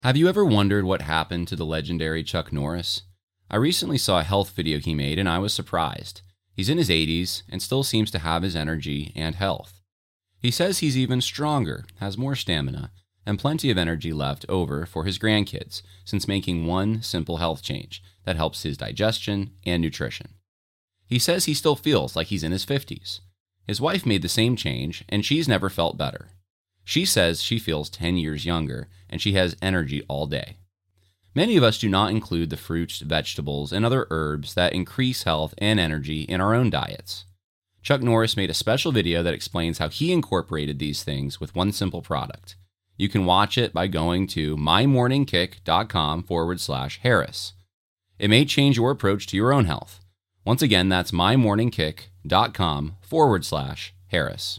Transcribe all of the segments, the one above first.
Have you ever wondered what happened to the legendary Chuck Norris? I recently saw a health video he made and I was surprised. He's in his 80s and still seems to have his energy and health. He says he's even stronger, has more stamina, and plenty of energy left over for his grandkids since making one simple health change that helps his digestion and nutrition. He says he still feels like he's in his 50s. His wife made the same change and she's never felt better. She says she feels 10 years younger, and she has energy all day. Many of us do not include the fruits, vegetables, and other herbs that increase health and energy in our own diets. Chuck Norris made a special video that explains how he incorporated these things with one simple product. You can watch it by going to mymorningkick.com/Harris. It may change your approach to your own health. Once again, that's mymorningkick.com/Harris.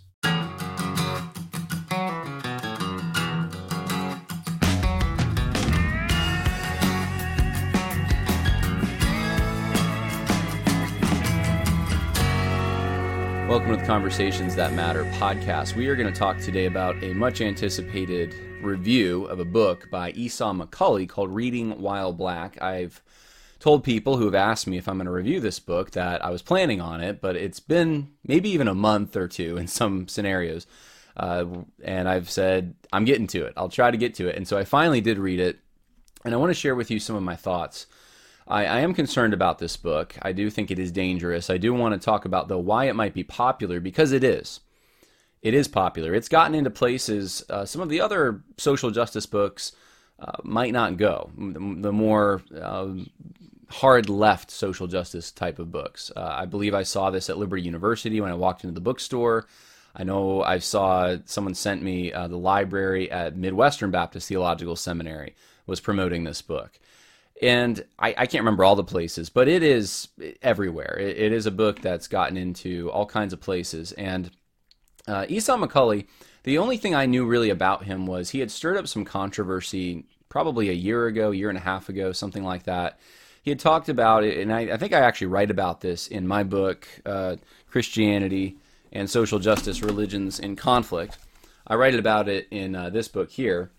Welcome to the Conversations That Matter podcast. We are going to talk today about a much anticipated review of a book by Esau McCaulley called Reading While Black. I've told people who have asked me if I'm going to review this book that I was planning on it, but it's been maybe even a month or two in some scenarios. And I've said, I'm getting to it. I'll try to get to it. And so I finally did read it, and I want to share with you some of my thoughts. I am concerned about this book. I do think it is dangerous. I do want to talk about, though, why it might be popular, because it is. It is popular. It's gotten into places some of the other social justice books might not go, the more hard left social justice type of books. I believe I saw this at Liberty University when I walked into the bookstore. I know I saw someone sent me the library at Midwestern Baptist Theological Seminary was promoting this book. And I can't remember all the places, but it is everywhere. It is a book that's gotten into all kinds of places. And Esau McCaulley, the only thing I knew really about him was he had stirred up some controversy probably a year and a half ago, something like that. He had talked about it, and I think I actually write about this in my book, Christianity and Social Justice, Religions in Conflict. I write about it in this book here,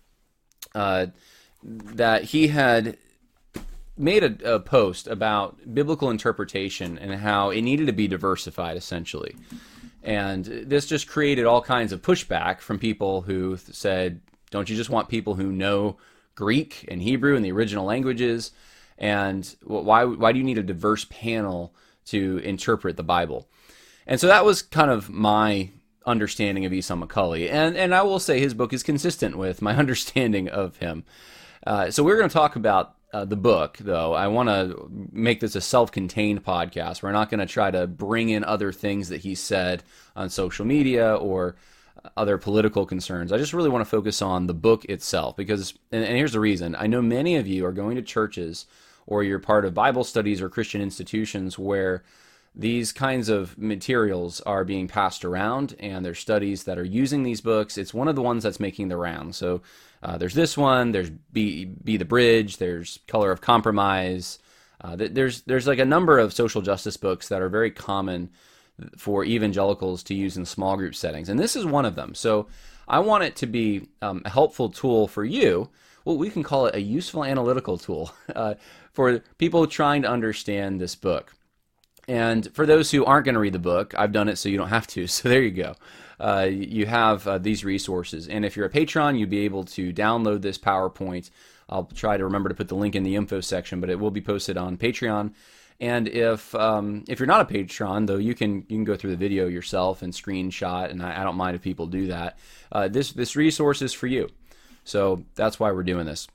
that he had made a post about biblical interpretation and how it needed to be diversified, essentially. And this just created all kinds of pushback from people who said, don't you just want people who know Greek and Hebrew and the original languages? And why do you need a diverse panel to interpret the Bible? And so that was kind of my understanding of Esau McCaulley. And I will say his book is consistent with my understanding of him. So we're going to talk about the book, though. I want to make this a self-contained podcast. We're not going to try to bring in other things that he said on social media or other political concerns. I just really want to focus on the book itself because, and here's the reason. I know many of you are going to churches or you're part of Bible studies or Christian institutions where these kinds of materials are being passed around, and there's studies that are using these books. It's one of the ones that's making the round. So there's this one, there's Be the Bridge, there's Color of Compromise. There's like a number of social justice books that are very common for evangelicals to use in small group settings, and this is one of them. So I want it to be a helpful tool for you. Well, we can call it a useful analytical tool for people trying to understand this book. And for those who aren't going to read the book, I've done it so you don't have to. So there you go. You have these resources. And if you're a patron, you'll be able to download this PowerPoint. I'll try to remember to put the link in the info section, but it will be posted on Patreon. And if you're not a patron, though, you can go through the video yourself and screenshot, and I don't mind if people do that. This resource is for you. So that's why we're doing this.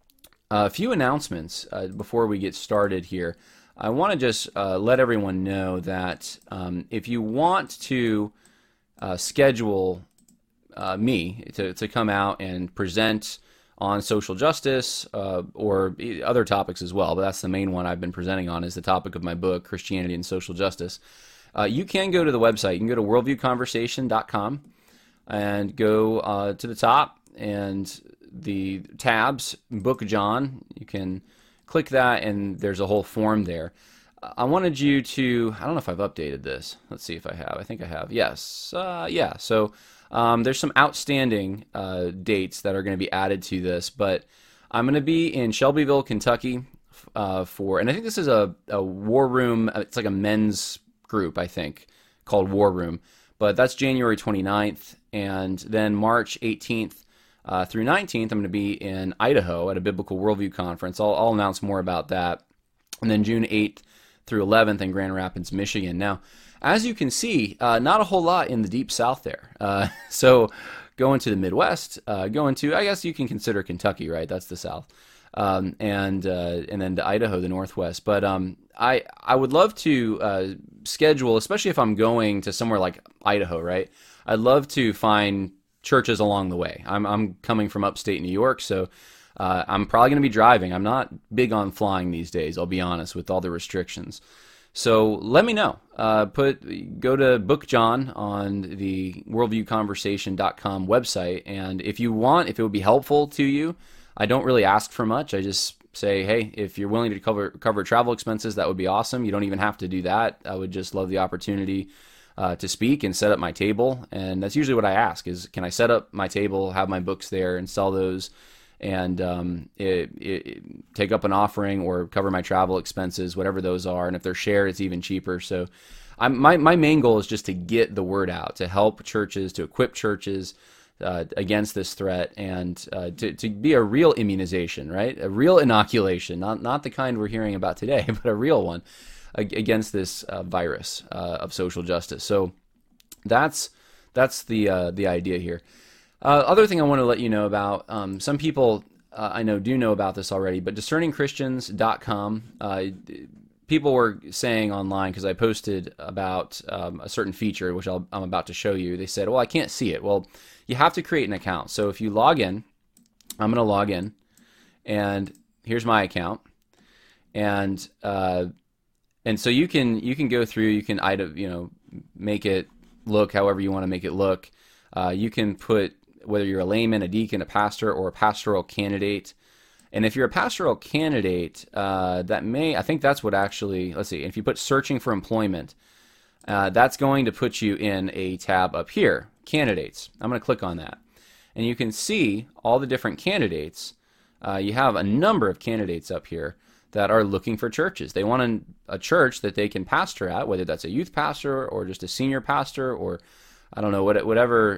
A few announcements before we get started here. I want to just let everyone know that if you want to schedule me to come out and present on social justice or other topics as well, but that's the main one I've been presenting on is the topic of my book, Christianity and Social Justice, you can go to the website. You can go to worldviewconversation.com and go to the top and the tabs, Book of John. You can click that, and there's a whole form there. I wanted you to, I don't know if I've updated this. Let's see if I have. I think I have. Yes. Yeah. So there's some outstanding dates that are going to be added to this, but I'm going to be in Shelbyville, Kentucky and I think this is a War Room. It's like a men's group, I think, called War Room. But that's January 29th. And then March 18th through 19th, I'm going to be in Idaho at a Biblical Worldview Conference. I'll announce more about that. And then June 8th through 11th in Grand Rapids, Michigan. Now, as you can see, not a whole lot in the Deep South there. So going to the Midwest, going to, I guess you can consider Kentucky, right? That's the South. And then to Idaho, the Northwest. But I would love to schedule, especially if I'm going to somewhere like Idaho, right? I'd love to find churches along the way. I'm coming from upstate New York, so I'm probably going to be driving. I'm not big on flying these days, I'll be honest, with all the restrictions. So let me know. Go to Book John on the worldviewconversation.com website, and if it would be helpful to you, I don't really ask for much. I just say, hey, if you're willing to cover travel expenses, that would be awesome. You don't even have to do that. I would just love the opportunity to speak and set up my table. And that's usually what I ask is, can I set up my table, have my books there, and sell those, and take up an offering or cover my travel expenses, whatever those are. And if they're shared, it's even cheaper. So my main goal is just to get the word out, to help churches, to equip churches against this threat, and to be a real immunization, right? A real inoculation, not the kind we're hearing about today, but a real one against this virus of social justice. So that's the idea here. Other thing I want to let you know about, some people I know do know about this already, but discerningchristians.com, people were saying online, because I posted about a certain feature, which I'm about to show you. They said, well, I can't see it. Well, you have to create an account. So if you log in, I'm going to log in, and here's my account. And so you can go through, you can make it look however you want to make it look. You can put whether you're a layman, a deacon, a pastor, or a pastoral candidate. And if you're a pastoral candidate, I think that's what actually, let's see, if you put searching for employment, that's going to put you in a tab up here, candidates. I'm going to click on that. And you can see all the different candidates. You have a number of candidates up here that are looking for churches. They want a church that they can pastor at, whether that's a youth pastor or just a senior pastor, or I don't know, whatever.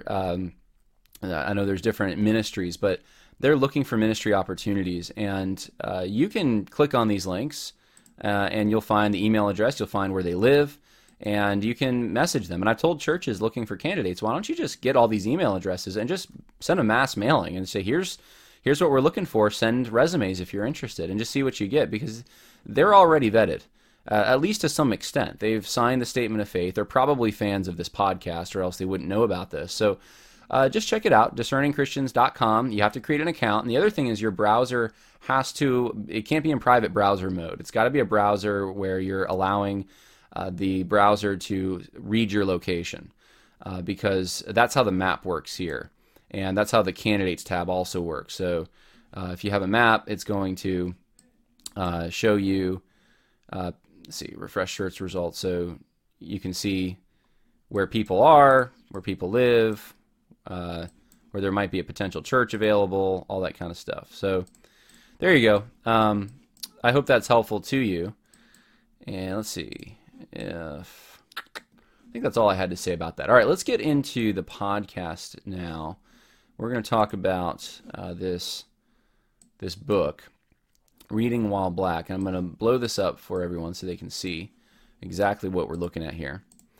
I know there's different ministries, but they're looking for ministry opportunities. And you can click on these links, and you'll find the email address, you'll find where they live, and you can message them. And I've told churches looking for candidates, why don't you just get all these email addresses and just send a mass mailing and say, here's what we're looking for, send resumes if you're interested, and just see what you get, because they're already vetted, at least to some extent. They've signed the statement of faith. They're probably fans of this podcast, or else they wouldn't know about this. So just check it out, discerningchristians.com. You have to create an account. And the other thing is your browser it can't be in private browser mode. It's got to be a browser where you're allowing the browser to read your location, because that's how the map works here. And that's how the candidates tab also works. So if you have a map, it's going to show you, let's see, refresh search results. So you can see where people are, where people live, where there might be a potential church available, all that kind of stuff. So there you go. I hope that's helpful to you. And let's see. I think that's all I had to say about that. All right, let's get into the podcast now. We're going to talk about this book, Reading While Black. And I'm going to blow this up for everyone so they can see exactly what we're looking at here.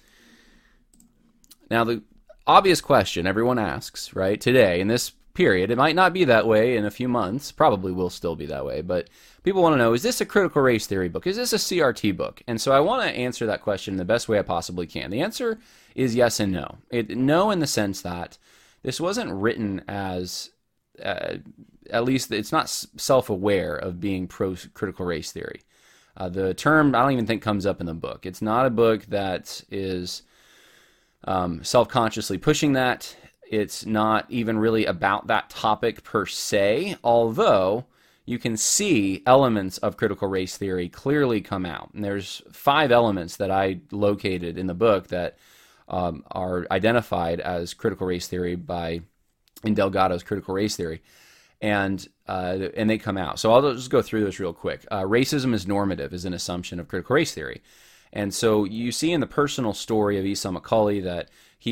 Now, the obvious question everyone asks, right, today, in this period, it might not be that way in a few months, probably will still be that way, but people want to know, is this a critical race theory book? Is this a CRT book? And so I want to answer that question the best way I possibly can. The answer is yes and no. No in the sense that this wasn't written as, at least it's not self-aware of being pro-critical race theory. The term, I don't even think comes up in the book. It's not a book that is self-consciously pushing that. It's not even really about that topic per se, although you can see elements of critical race theory clearly come out. And there's 5 elements that I located in the book that are identified as critical race theory in Delgado's critical race theory. And and they come out. So I'll just go through this real quick. Racism is normative is an assumption of critical race theory. And so you see in the personal story of Esau McCaulley that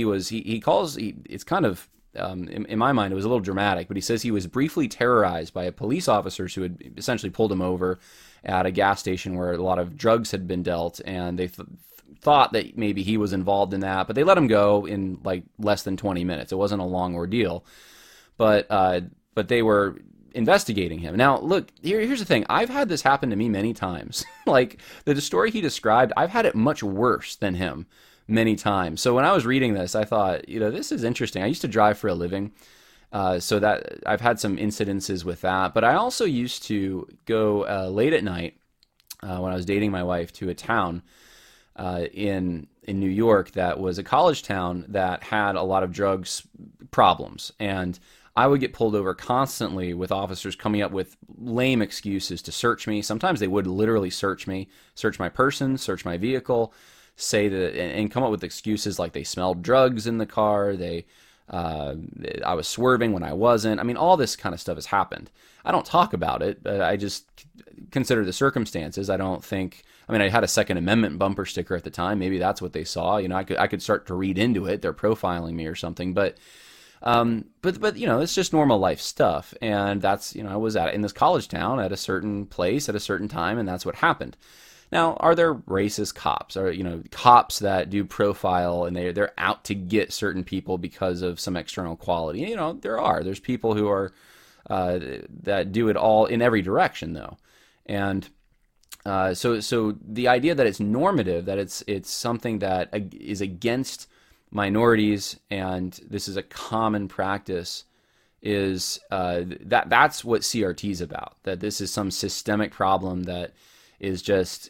it's kind of, in my mind, it was a little dramatic, but he says he was briefly terrorized by police officers who had essentially pulled him over at a gas station where a lot of drugs had been dealt, and they thought that maybe he was involved in that, but they let him go in like less than 20 minutes. It wasn't a long ordeal, but they were investigating him. Now, look, here's the thing. I've had this happen to me many times. Like the story he described, I've had it much worse than him many times. So when I was reading this, I thought, this is interesting. I used to drive for a living, so that I've had some incidences with that. But I also used to go late at night when I was dating my wife to a town in New York that was a college town that had a lot of drugs problems, and I would get pulled over constantly with officers coming up with lame excuses to search me. Sometimes they would literally search me, search my person, search my vehicle, say that, and come up with excuses like they smelled drugs in the car, I was swerving when I wasn't. I mean, all this kind of stuff has happened. I don't talk about it, but I just consider the circumstances. I had a Second Amendment bumper sticker at the time. Maybe that's what they saw. I could start to read into it. They're profiling me or something, but it's just normal life stuff. And that's, I was in this college town at a certain place at a certain time, and that's what happened. Now, are there racist cops or, cops that do profile and they're out to get certain people because of some external quality? There's people who are, that do it all in every direction though. And, so the idea that it's normative, that it's something that is against minorities, and this is a common practice, is that's what CRT is about. That this is some systemic problem that is just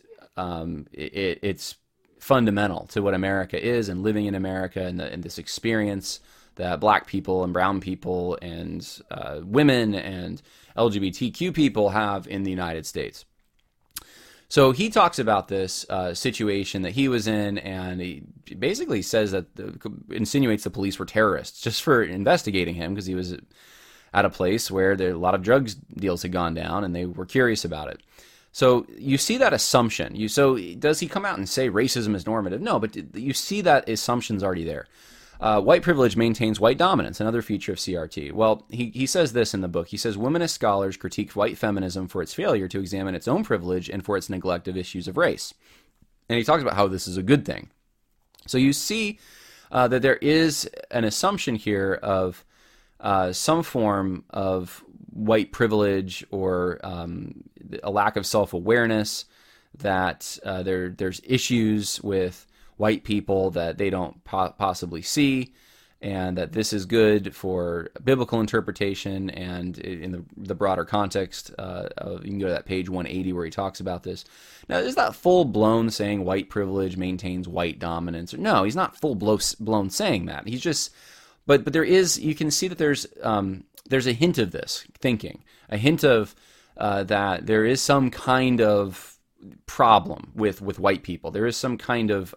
it's fundamental to what America is and living in America, and this experience that Black people and brown people and women and LGBTQ people have in the United States. So he talks about this situation that he was in, and he basically says that insinuates the police were terrorists just for investigating him because he was at a place where a lot of drugs deals had gone down, and they were curious about it. So you see that assumption. So does he come out and say racism is normative? No, but you see that assumption's already there. White privilege maintains white dominance, another feature of CRT. Well, he says this in the book. He says, womanist scholars critique white feminism for its failure to examine its own privilege and for its neglect of issues of race. And he talks about how this is a good thing. So you see that there is an assumption here of some form of white privilege or a lack of self-awareness, that there's issues with white people that they don't possibly see, and that this is good for biblical interpretation and in the broader context of, you can go to that page 180 where he talks about this. Now, is that full-blown saying white privilege maintains white dominance? No, he's not full-blown saying that. He's just, but there is, you can see that there's a hint of this thinking, a hint of that there is some kind of problem with white people. There is some kind of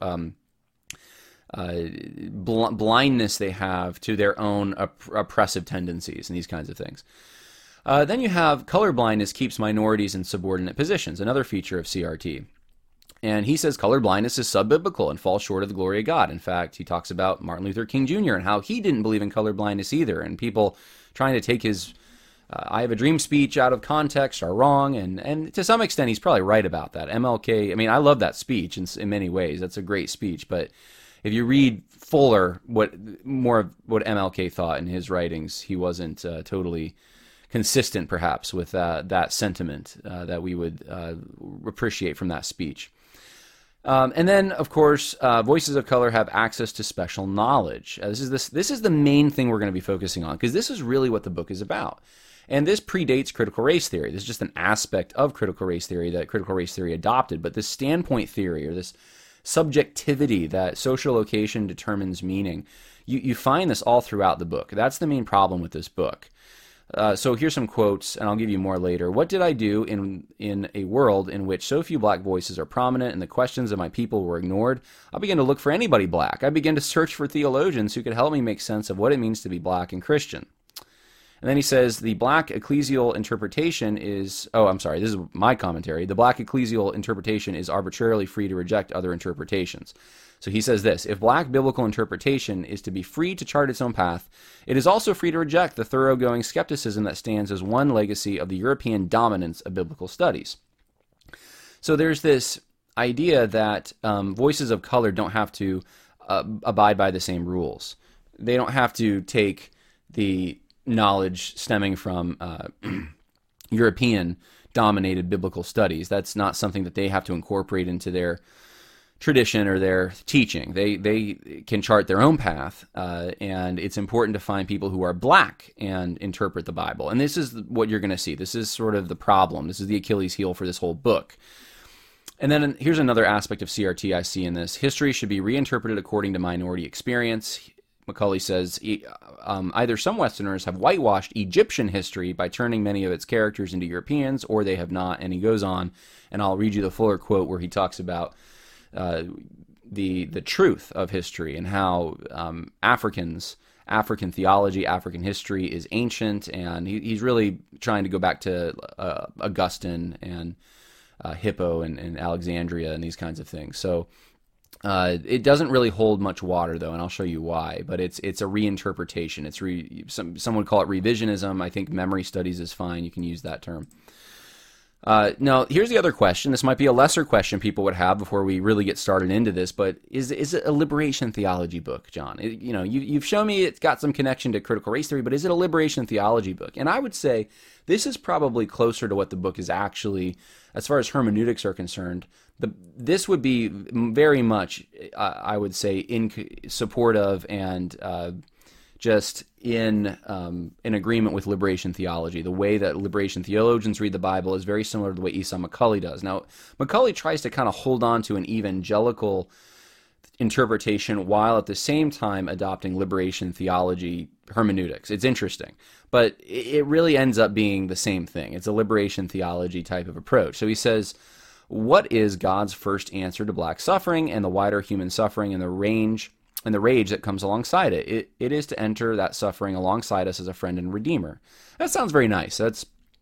blindness they have to their own oppressive tendencies and these kinds of things. Then you have colorblindness keeps minorities in subordinate positions, another feature of CRT. And he says colorblindness is sub-biblical and falls short of the glory of God. In fact, he talks about Martin Luther King Jr. and how he didn't believe in colorblindness either, and people trying to take his I have a dream speech out of context are wrong, and to some extent he's probably right about that. MLK, I mean, I love that speech in many ways. That's a great speech, but if you read fuller more of what MLK thought in his writings, he wasn't totally consistent perhaps with that sentiment that we would appreciate from that speech. And then, of course, voices of color have access to special knowledge. This is the main thing we're going to be focusing on, because this is really what the book is about. And this predates critical race theory. This is just an aspect of critical race theory that critical race theory adopted. But this standpoint theory, or this subjectivity that social location determines meaning, you find this all throughout the book. That's the main problem with this book. So here's some quotes, and I'll give you more later. What did I do in a world in which so few black voices are prominent and the questions of my people were ignored? I began to look for anybody black. I began to search for theologians who could help me make sense of what it means to be black and Christian. And then he says the black ecclesial interpretation is, oh, I'm sorry, this is my commentary. The black ecclesial interpretation is arbitrarily free to reject other interpretations. So he says this: if black biblical interpretation is to be free to chart its own path, it is also free to reject the thoroughgoing skepticism that stands as one legacy of the European dominance of biblical studies. So there's this idea that voices of color don't have to abide by the same rules. They don't have to take the knowledge stemming from European-dominated biblical studies. That's not something that they have to incorporate into their tradition or their teaching. They can chart their own path, and it's important to find people who are black and interpret the Bible. And this is what you're going to see. This is sort of the problem. This is the Achilles heel for this whole book. And then here's another aspect of CRT I see in this. History should be reinterpreted according to minority experience. Macaulay says, either some Westerners have whitewashed Egyptian history by turning many of its characters into Europeans, or they have not. And he goes on, and I'll read you the fuller quote where he talks about the truth of history and how African theology, African history is ancient, and he's really trying to go back to Augustine and Hippo and Alexandria and these kinds of things. So it doesn't really hold much water, though, and I'll show you why. But it's a reinterpretation. It's some would call it revisionism. I think memory studies is fine. You can use that term. Now, here's the other question. This might be a lesser question people would have before we really get started into this, but is it a liberation theology book, John? You've shown me it's got some connection to critical race theory, but is it a liberation theology book? And I would say this is probably closer to what the book is actually, as far as hermeneutics are concerned. This would be very much, I would say, in support of and just in agreement with liberation theology. The way that liberation theologians read the Bible is very similar to the way Esau McCaulley does. Now, McCaulley tries to kind of hold on to an evangelical interpretation while at the same time adopting liberation theology hermeneutics. It's interesting, but it really ends up being the same thing. It's a liberation theology type of approach. So he says, what is God's first answer to black suffering and the wider human suffering and the rage that comes alongside it? It is to enter that suffering alongside us as a friend and redeemer. That sounds very nice. That's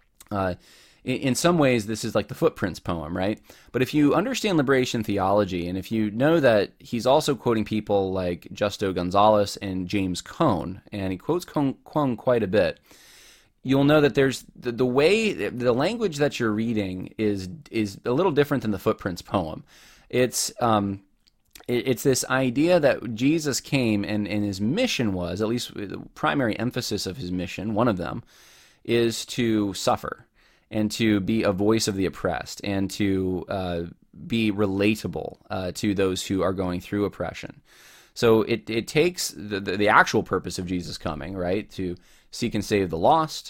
in some ways, this is like the Footprints poem, right? But if you understand liberation theology, and if you know that he's also quoting people like Justo Gonzalez and James Cone, and he quotes Cone quite a bit, you'll know that there's the way, the language that you're reading is a little different than the Footprints poem. It's this idea that Jesus came and his mission was, at least the primary emphasis of his mission, one of them, is to suffer and to be a voice of the oppressed and to be relatable to those who are going through oppression. So it takes the actual purpose of Jesus coming, right, to seek and save the lost,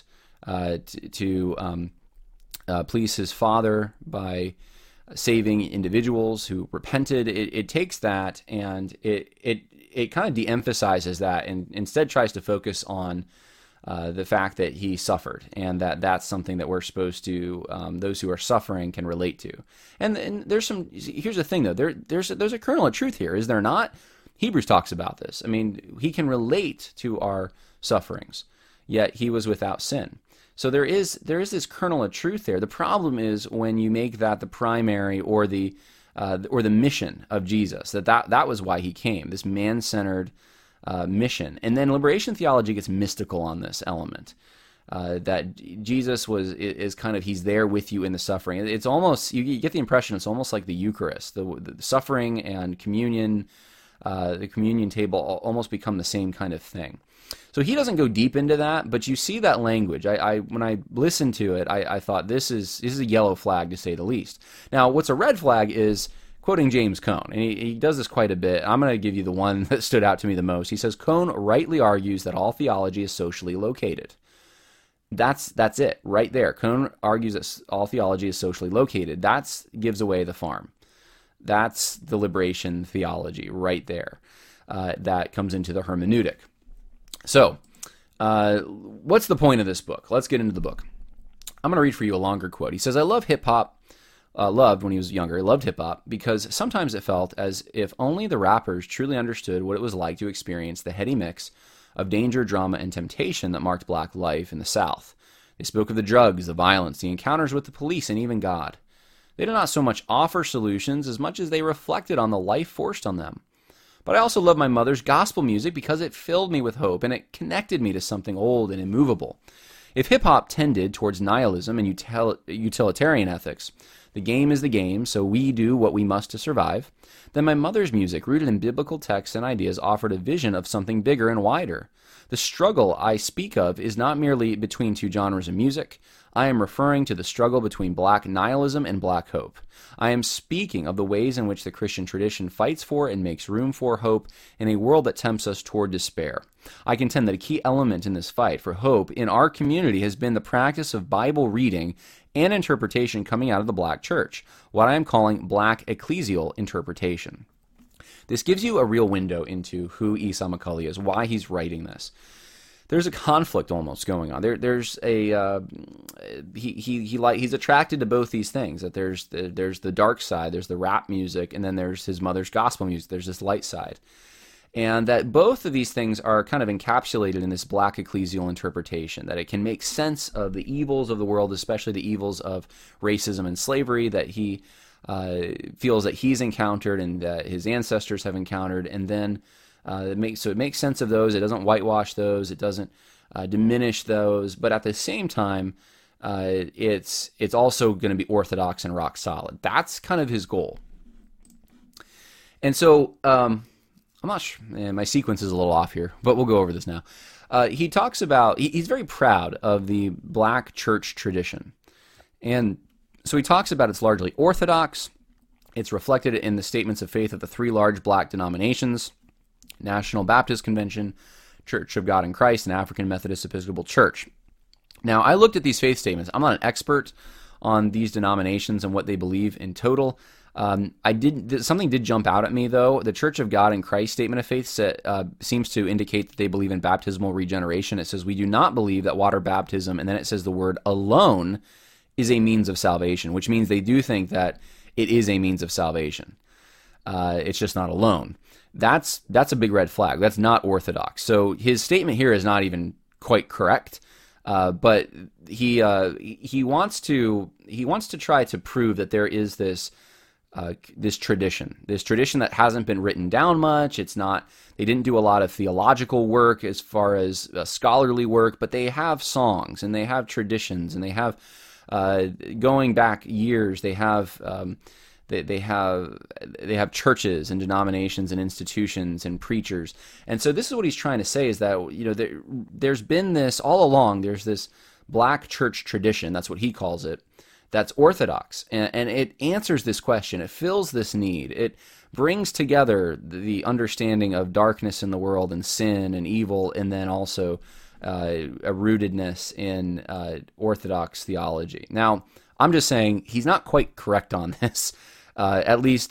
to please his Father by saving individuals who repented. It takes that and it kind of de-emphasizes that and instead tries to focus on the fact that he suffered and that's something that we're supposed to, those who are suffering can relate to. And there's here's the thing though, there's a kernel of truth here, is there not? Hebrews talks about this. I mean, he can relate to our sufferings, yet he was without sin. So there is this kernel of truth there. The problem is when you make that the primary or the mission of Jesus, that was why he came, this man-centered mission. And then liberation theology gets mystical on this element, that Jesus is kind of, he's there with you in the suffering. It's almost, you get the impression it's almost like the Eucharist, the suffering and communion, the communion table almost become the same kind of thing. So he doesn't go deep into that, but you see that language. When I listened to it, I thought this is a yellow flag to say the least. Now, what's a red flag is quoting James Cone, and he does this quite a bit. I'm going to give you the one that stood out to me the most. He says, Cone rightly argues that all theology is socially located. That's it, right there. Cone argues that all theology is socially located. That gives away the farm. That's the liberation theology right there. That comes into the hermeneutic. So, what's the point of this book? Let's get into the book. I'm going to read for you a longer quote. He says, I love hip-hop, loved when he was younger, loved hip-hop, because sometimes it felt as if only the rappers truly understood what it was like to experience the heady mix of danger, drama, and temptation that marked black life in the South. They spoke of the drugs, the violence, the encounters with the police, and even God. They did not so much offer solutions as much as they reflected on the life forced on them. But I also love my mother's gospel music because it filled me with hope and it connected me to something old and immovable. If hip-hop tended towards nihilism and utilitarian ethics, the game is the game, so we do what we must to survive, then my mother's music, rooted in biblical texts and ideas, offered a vision of something bigger and wider. The struggle I speak of is not merely between two genres of music. I am referring to the struggle between black nihilism and black hope. I am speaking of the ways in which the Christian tradition fights for and makes room for hope in a world that tempts us toward despair. I contend that a key element in this fight for hope in our community has been the practice of Bible reading and interpretation coming out of the black church, what I am calling black ecclesial interpretation. This gives you a real window into who Esau McCaulley is, why he's writing this. There's a conflict almost going on. There's a he's attracted to both these things. That there's the dark side, there's the rap music, and then there's his mother's gospel music. There's this light side, and that both of these things are kind of encapsulated in this black ecclesial interpretation. That it can make sense of the evils of the world, especially the evils of racism and slavery that he feels that he's encountered and that his ancestors have encountered, and then it makes sense of those. It doesn't whitewash those. It doesn't diminish those. But at the same time, it's also going to be orthodox and rock solid. That's kind of his goal. And so I'm not sure. My sequence is a little off here, but we'll go over this now. He talks about he's very proud of the black church tradition, and so he talks about it's largely orthodox. It's reflected in the statements of faith of the three large black denominations: National Baptist Convention, Church of God in Christ, and African Methodist Episcopal Church. Now, I looked at these faith statements. I'm not an expert on these denominations and what they believe in total. Something did jump out at me, though. The Church of God in Christ statement of faith seems to indicate that they believe in baptismal regeneration. It says, "We do not believe that water baptism," and then it says the word "alone" is a means of salvation, which means they do think that it is a means of salvation. It's just not alone. That's a big red flag. That's not orthodox. So his statement here is not even quite correct. But he wants to try to prove that there is this tradition that hasn't been written down much. It's not. They didn't do a lot of theological work as far as scholarly work, but they have songs and they have traditions and they have going back years. They have. They have churches and denominations and institutions and preachers. And so this is what he's trying to say is that, there's been this all along, there's this black church tradition, that's what he calls it, that's orthodox. And it answers this question. It fills this need. It brings together the understanding of darkness in the world and sin and evil, and then also a rootedness in orthodox theology. Now, I'm just saying he's not quite correct on this. At least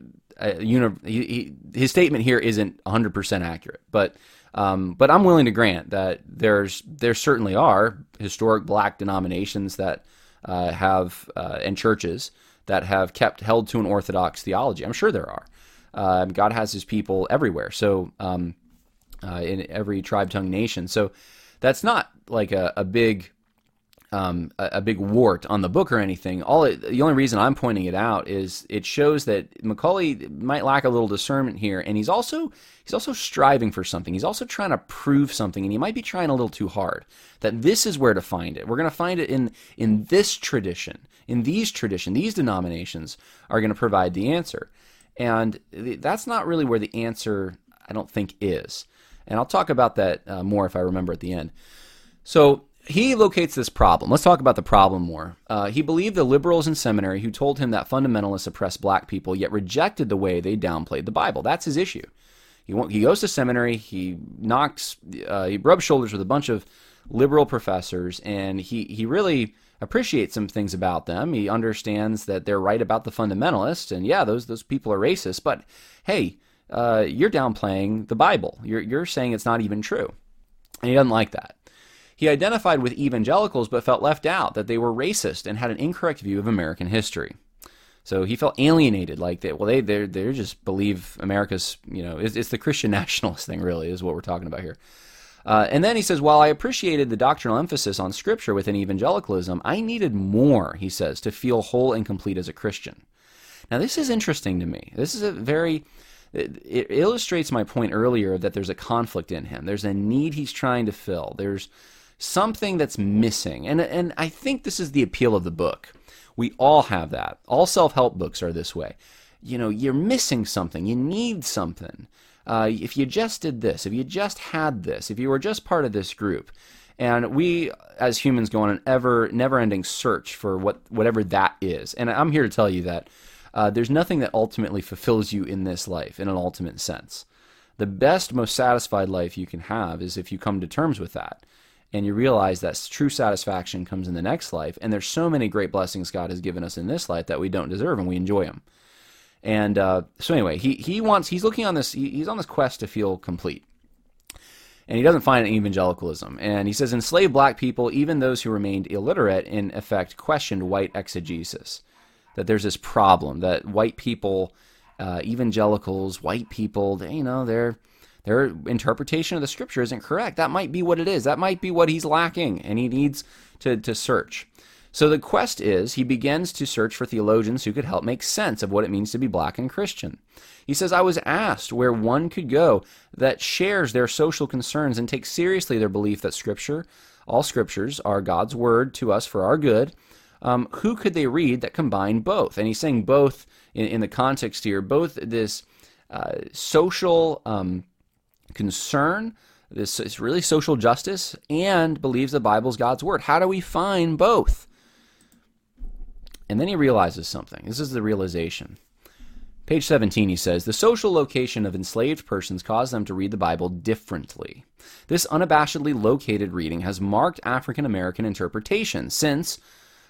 his statement here isn't 100% accurate, but I'm willing to grant that there certainly are historic black denominations that have and churches that have held to an orthodox theology. I'm sure there are. God has His people everywhere, so in every tribe, tongue, nation. So that's not like a big wart on the book or anything. The only reason I'm pointing it out is it shows that McCaulley might lack a little discernment here, and he's also striving for something. He's also trying to prove something, and he might be trying a little too hard. That this is where to find it. We're going to find it in this tradition, these denominations are going to provide the answer, and that's not really where the answer, I don't think, is. And I'll talk about that more if I remember at the end. So he locates this problem. Let's talk about the problem more. He believed the liberals in seminary who told him that fundamentalists oppressed black people, yet rejected the way they downplayed the Bible. That's his issue. He goes to seminary, he rubs shoulders with a bunch of liberal professors, and he really appreciates some things about them. He understands that they're right about the fundamentalists, and yeah, those people are racist, but hey, you're downplaying the Bible. You're saying it's not even true. And he doesn't like that. He identified with evangelicals but felt left out, that they were racist and had an incorrect view of American history. So he felt alienated, like that. Well, they just believe America's, it's the Christian nationalist thing, really, is what we're talking about here. And then he says, while I appreciated the doctrinal emphasis on Scripture within evangelicalism, I needed more, he says, to feel whole and complete as a Christian. Now, this is interesting to me. This is it illustrates my point earlier that there's a conflict in him. There's a need he's trying to fill. There's something that's missing. And I think this is the appeal of the book. We all have that. All self-help books are this way. You're missing something. You need something. If you just did this, if you just had this, if you were just part of this group. And we, as humans, go on an never-ending search for whatever that is. And I'm here to tell you that there's nothing that ultimately fulfills you in this life in an ultimate sense. The best, most satisfied life you can have is if you come to terms with that. And you realize that true satisfaction comes in the next life. And there's so many great blessings God has given us in this life that we don't deserve, and we enjoy them. And so anyway, he's looking on this, he's on this quest to feel complete. And he doesn't find it in evangelicalism. And he says, enslaved black people, even those who remained illiterate, in effect questioned white exegesis. That there's this problem that white people, evangelicals, white people, their interpretation of the Scripture isn't correct. That might be what it is. That might be what he's lacking, and he needs to search. So the quest is, he begins to search for theologians who could help make sense of what it means to be black and Christian. He says, I was asked where one could go that shares their social concerns and takes seriously their belief that all Scriptures are God's word to us for our good. Who could they read that combine both? And he's saying both in the context here, both this social concern, this really social justice, and believes the Bible's God's word. How do we find both? And then he realizes something. This is the realization. Page 17, he says, the social location of enslaved persons caused them to read the Bible differently. This unabashedly located reading has marked African American interpretation since.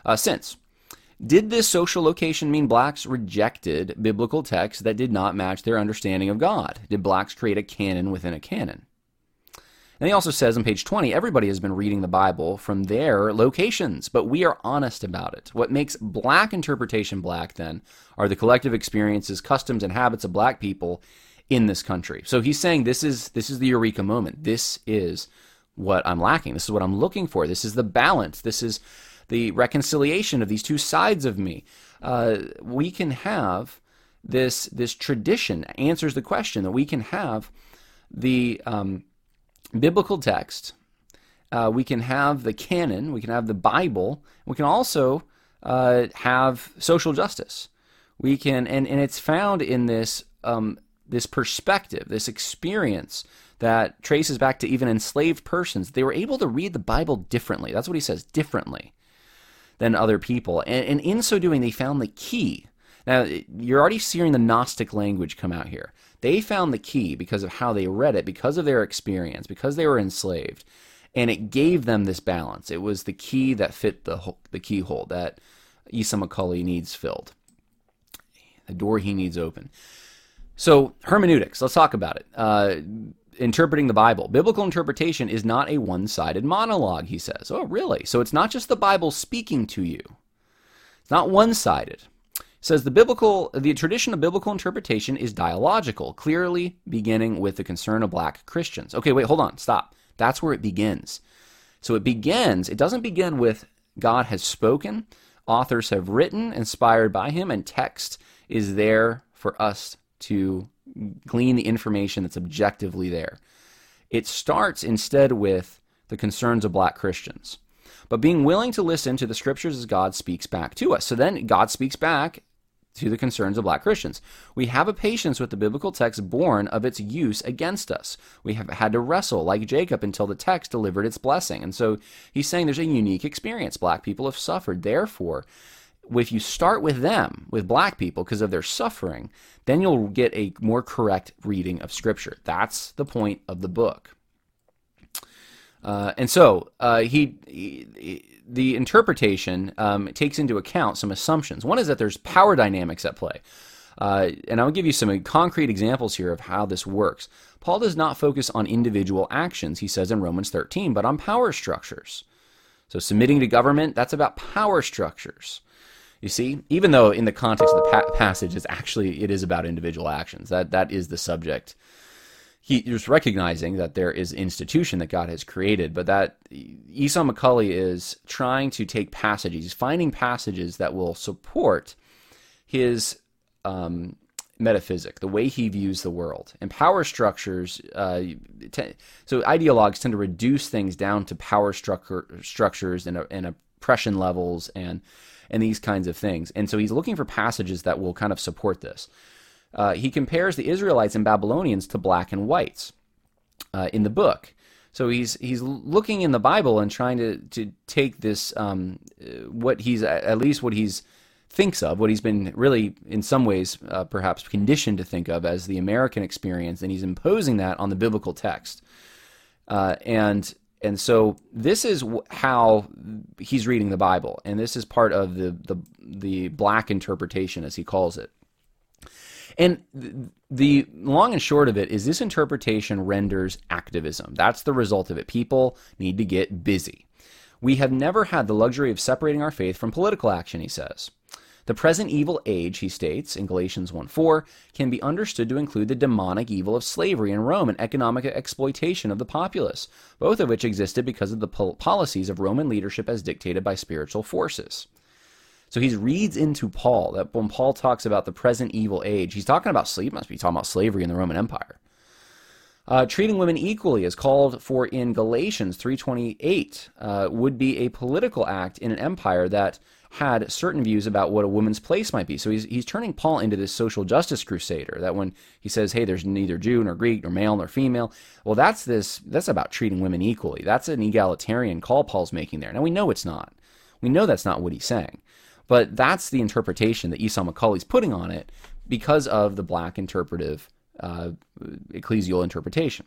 Did this social location mean blacks rejected biblical texts that did not match their understanding of God? Did blacks create a canon within a canon? And he also says on page 20, everybody has been reading the Bible from their locations, but we are honest about it. What makes black interpretation black, then, are the collective experiences, customs, and habits of black people in this country. So he's saying this is the eureka moment. This is what I'm lacking. This is what I'm looking for. This is the balance. This is the reconciliation of these two sides of me. We can have this tradition answers the question that we can have the biblical text, we can have the canon, we can have the Bible, we can also have social justice. We can, and it's found in this this perspective, this experience that traces back to even enslaved persons. They were able to read the Bible differently. That's what he says, differently than other people. And in so doing, they found the key. Now, you're already seeing the Gnostic language come out here. They found the key because of how they read it, because of their experience, because they were enslaved. And it gave them this balance. It was the key that fit the keyhole that Isa McCulley needs filled. The door he needs open. So, hermeneutics, let's talk about it. Interpreting the Bible. Biblical interpretation is not a one-sided monologue, he says. Oh, really? So it's not just the Bible speaking to you. It's not one-sided. It says the tradition of biblical interpretation is dialogical, clearly beginning with the concern of black Christians. Okay, wait, hold on, stop. That's where it begins. So it doesn't begin with God has spoken, authors have written, inspired by him, and text is there for us to glean the information that's objectively there. It starts instead with the concerns of black Christians, but being willing to listen to the Scriptures as God speaks back to us. So then God speaks back to the concerns of black Christians. We have a patience with the biblical text born of its use against us. We have had to wrestle like Jacob until the text delivered its blessing. And so he's saying there's a unique experience. Black people have suffered. Therefore, if you start with them, with black people, because of their suffering, then you'll get a more correct reading of Scripture. That's the point of the book. And so the interpretation takes into account some assumptions. One is that there's power dynamics at play. And I'll give you some concrete examples here of how this works. Paul does not focus on individual actions, he says in Romans 13, but on power structures. So submitting to government, that's about power structures. You see, even though in the context of the passage, it is about individual actions. That is the subject He's recognizing that there is institution that God has created, but that Esau McCaulley is trying to take passages, he's finding passages that will support his metaphysic, the way he views the world. And power structures, so ideologues tend to reduce things down to power structures and oppression levels and these kinds of things. And so he's looking for passages that will kind of support this. He compares the Israelites and Babylonians to black and whites in the book. So he's looking in the Bible and trying to take this, what he's thinks of, what he's been really, in some ways, perhaps conditioned to think of as the American experience, and he's imposing that on the biblical text. And so this is how he's reading the Bible, and this is part of the black interpretation, as he calls it. And the long and short of it is this interpretation renders activism. That's the result of it. People need to get busy. We have never had the luxury of separating our faith from political action, he says. The present evil age, he states in Galatians 1:4, can be understood to include the demonic evil of slavery in Rome and economic exploitation of the populace, both of which existed because of the policies of Roman leadership as dictated by spiritual forces. So he reads into Paul that when Paul talks about the present evil age, he's talking about he must be talking about slavery in the Roman Empire. Treating women equally, as called for in Galatians 3:28, would be a political act in an empire that had certain views about what a woman's place might be. So he's turning Paul into this social justice crusader, that when he says, hey, there's neither Jew nor Greek nor male nor female, well, that's about treating women equally. That's an egalitarian call Paul's making there. Now, we know it's not. We know that's not what he's saying. But that's the interpretation that Esau McCaulley's putting on it because of the black interpretive ecclesial interpretation.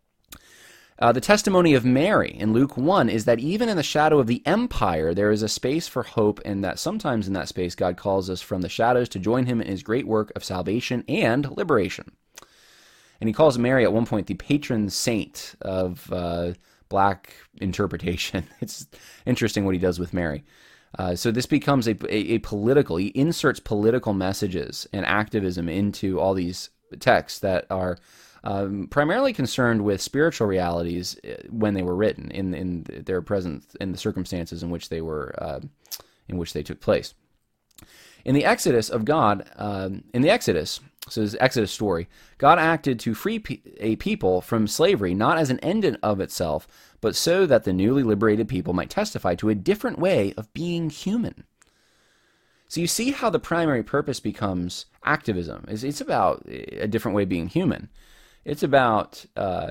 The testimony of Mary in Luke 1 is that even in the shadow of the empire, there is a space for hope, and that sometimes in that space, God calls us from the shadows to join him in his great work of salvation and liberation. And he calls Mary at one point the patron saint of black interpretation. It's interesting what he does with Mary. So this becomes a political, he inserts political messages and activism into all these texts that are primarily concerned with spiritual realities when they were written in their present, in the circumstances in which they were in which they took place. In the Exodus of God, so this Exodus story, God acted to free a people from slavery, not as an end in of itself, but so that the newly liberated people might testify to a different way of being human. So you see how the primary purpose becomes activism. It's about a different way of being human. It's about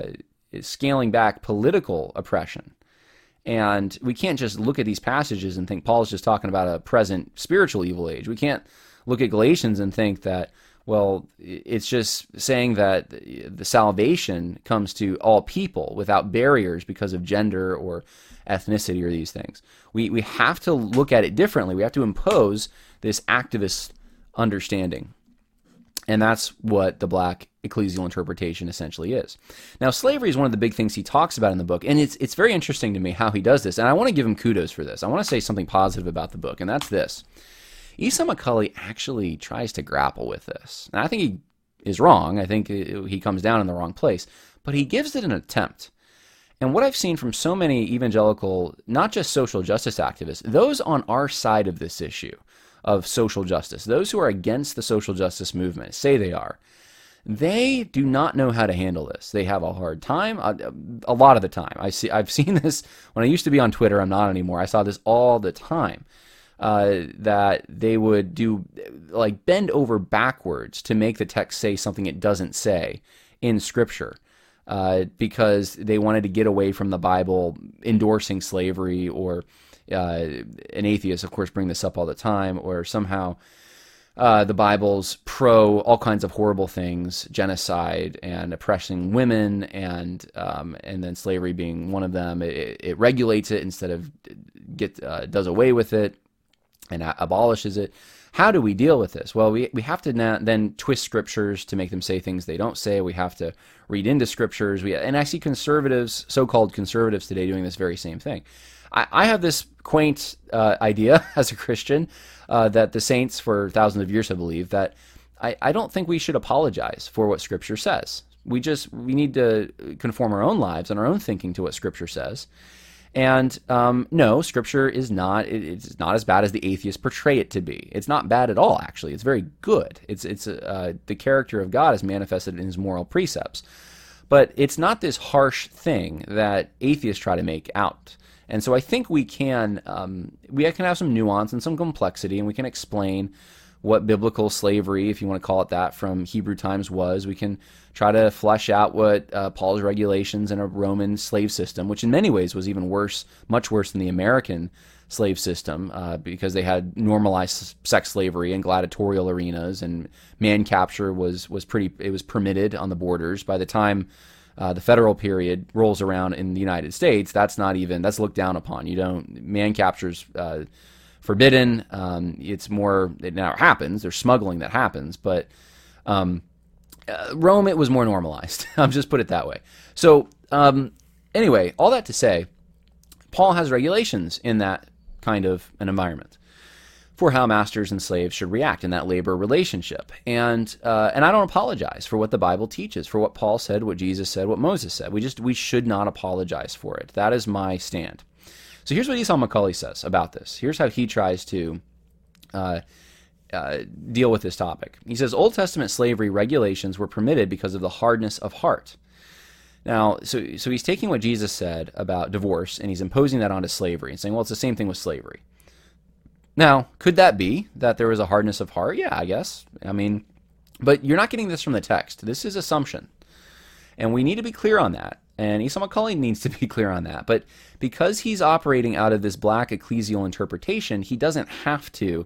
scaling back political oppression. And we can't just look at these passages and think Paul's just talking about a present spiritual evil age. We can't look at Galatians and think that, well, it's just saying that the salvation comes to all people without barriers because of gender or ethnicity or these things. We have to look at it differently. We have to impose this activist understanding. And that's what the black ecclesial interpretation essentially is. Now, slavery is one of the big things he talks about in the book, and it's very interesting to me how he does this, and I want to give him kudos for this. I want to say something positive about the book, and that's this. Esau McCaulley actually tries to grapple with this. And I think he is wrong. I think he comes down in the wrong place, but he gives it an attempt. And what I've seen from so many evangelical, not just social justice activists, those on our side of this issue of social justice, those who are against the social justice movement, say they are, they do not know how to handle this. They have a hard time, a lot of the time. I've seen this when I used to be on Twitter. I'm not anymore. I saw this all the time, that they would do, like, bend over backwards to make the text say something it doesn't say in Scripture, because they wanted to get away from the Bible endorsing slavery, or an atheist, of course, bring this up all the time, or somehow the Bible's pro all kinds of horrible things, genocide and oppressing women, and then slavery being one of them. It regulates it instead of does away with it and abolishes it. How do we deal with this? Well, we have to then twist scriptures to make them say things they don't say. We have to read into scriptures. And I see conservatives, so-called conservatives today, doing this very same thing. I have this quaint idea as a Christian that the saints for thousands of years have believed, that I don't think we should apologize for what Scripture says. We need to conform our own lives and our own thinking to what Scripture says. And no, Scripture is not. It's not as bad as the atheists portray it to be. It's not bad at all. Actually, it's very good. It's the character of God is manifested in His moral precepts, but it's not this harsh thing that atheists try to make out. And so I think we can have some nuance and some complexity, and we can explain what biblical slavery, if you want to call it that, from Hebrew times was. We can try to flesh out what Paul's regulations in a Roman slave system, which in many ways was even worse, much worse than the American slave system, because they had normalized sex slavery in gladiatorial arenas, and man capture was permitted on the borders. By the time the federal period rolls around in the United States, that's looked down upon. Man capture's forbidden. It's more, it now happens. There's smuggling that happens, but Rome, it was more normalized. I'll just put it that way. So anyway, all that to say, Paul has regulations in that kind of an environment for how masters and slaves should react in that labor relationship. And I don't apologize for what the Bible teaches, for what Paul said, what Jesus said, what Moses said. We should not apologize for it. That is my stand. So here's what Esau McCaulley says about this. Here's how he tries to deal with this topic. He says, Old Testament slavery regulations were permitted because of the hardness of heart. Now, so he's taking what Jesus said about divorce, and he's imposing that onto slavery and saying, well, it's the same thing with slavery. Now, could that be that there was a hardness of heart? Yeah, I guess. I mean, but you're not getting this from the text. This is assumption. And we need to be clear on that. And Esau McCaulley needs to be clear on that. But because he's operating out of this black ecclesial interpretation, he doesn't have to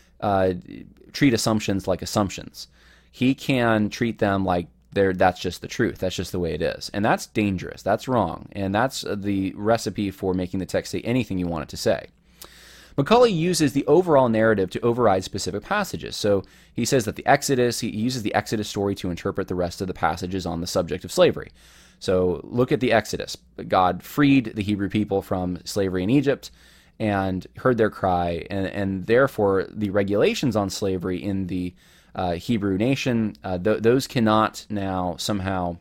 treat assumptions like assumptions. He can treat them like that's just the truth. That's just the way it is. And that's dangerous. That's wrong. And that's the recipe for making the text say anything you want it to say. McCaulley uses the overall narrative to override specific passages. So he says that he uses the Exodus story to interpret the rest of the passages on the subject of slavery. So look at the Exodus. God freed the Hebrew people from slavery in Egypt and heard their cry, and therefore the regulations on slavery in the Hebrew nation, those cannot now somehow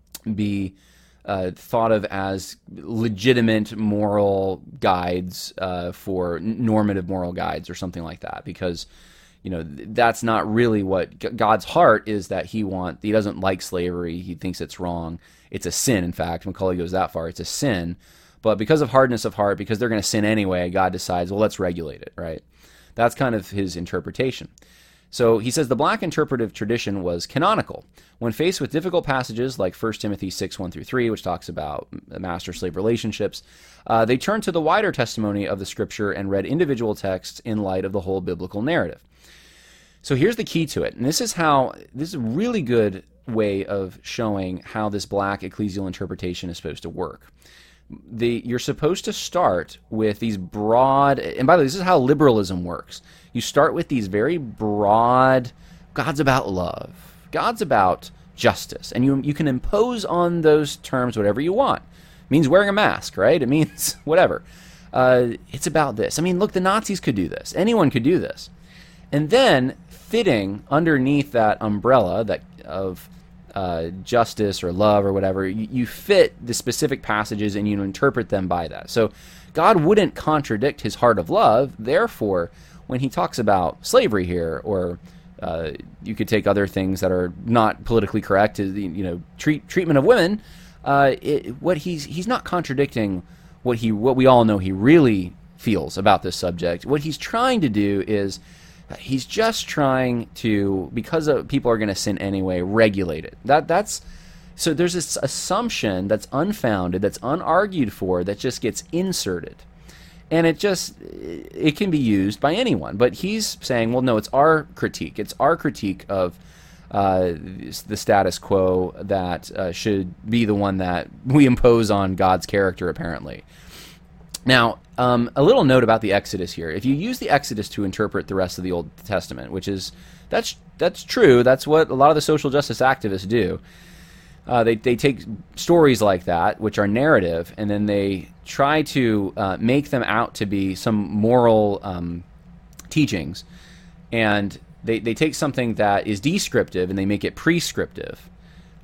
be thought of as legitimate moral guides for normative moral guides or something like that, because that's not really what God's heart is. That he doesn't like slavery. He thinks it's wrong. It's a sin. In fact, McCaulley goes that far. It's a sin. But because of hardness of heart, because they're going to sin anyway, God decides, well, let's regulate it, right? That's kind of his interpretation. So he says the black interpretive tradition was canonical. When faced with difficult passages like 1 Timothy 6, 1-3, which talks about master-slave relationships, they turned to the wider testimony of the Scripture and read individual texts in light of the whole biblical narrative. So here's the key to it, and this is a really good way of showing how this black ecclesial interpretation is supposed to work. You're supposed to start with these broad, and by the way, this is how liberalism works. You start with these very broad, God's about love, God's about justice, and you can impose on those terms whatever you want. It means wearing a mask, right? It means whatever. It's about this. I mean, look, the Nazis could do this. Anyone could do this. And then fitting underneath that umbrella of justice or love or whatever, you fit the specific passages and you interpret them by that. So God wouldn't contradict his heart of love. Therefore, when he talks about slavery here, or you could take other things that are not politically correct, treatment of women, he's not contradicting what we all know he really feels about this subject. What he's trying to do is he's just trying to, because people are going to sin anyway, regulate it. So there's this assumption that's unfounded, that's unargued for, that just gets inserted. And it can be used by anyone. But he's saying, well, no, it's our critique. It's our critique of the status quo that should be the one that we impose on God's character, apparently. Now, a little note about the Exodus here. If you use the Exodus to interpret the rest of the Old Testament, that's true. That's what a lot of the social justice activists do. They take stories like that, which are narrative, and then they try to make them out to be some moral teachings. And they take something that is descriptive and they make it prescriptive.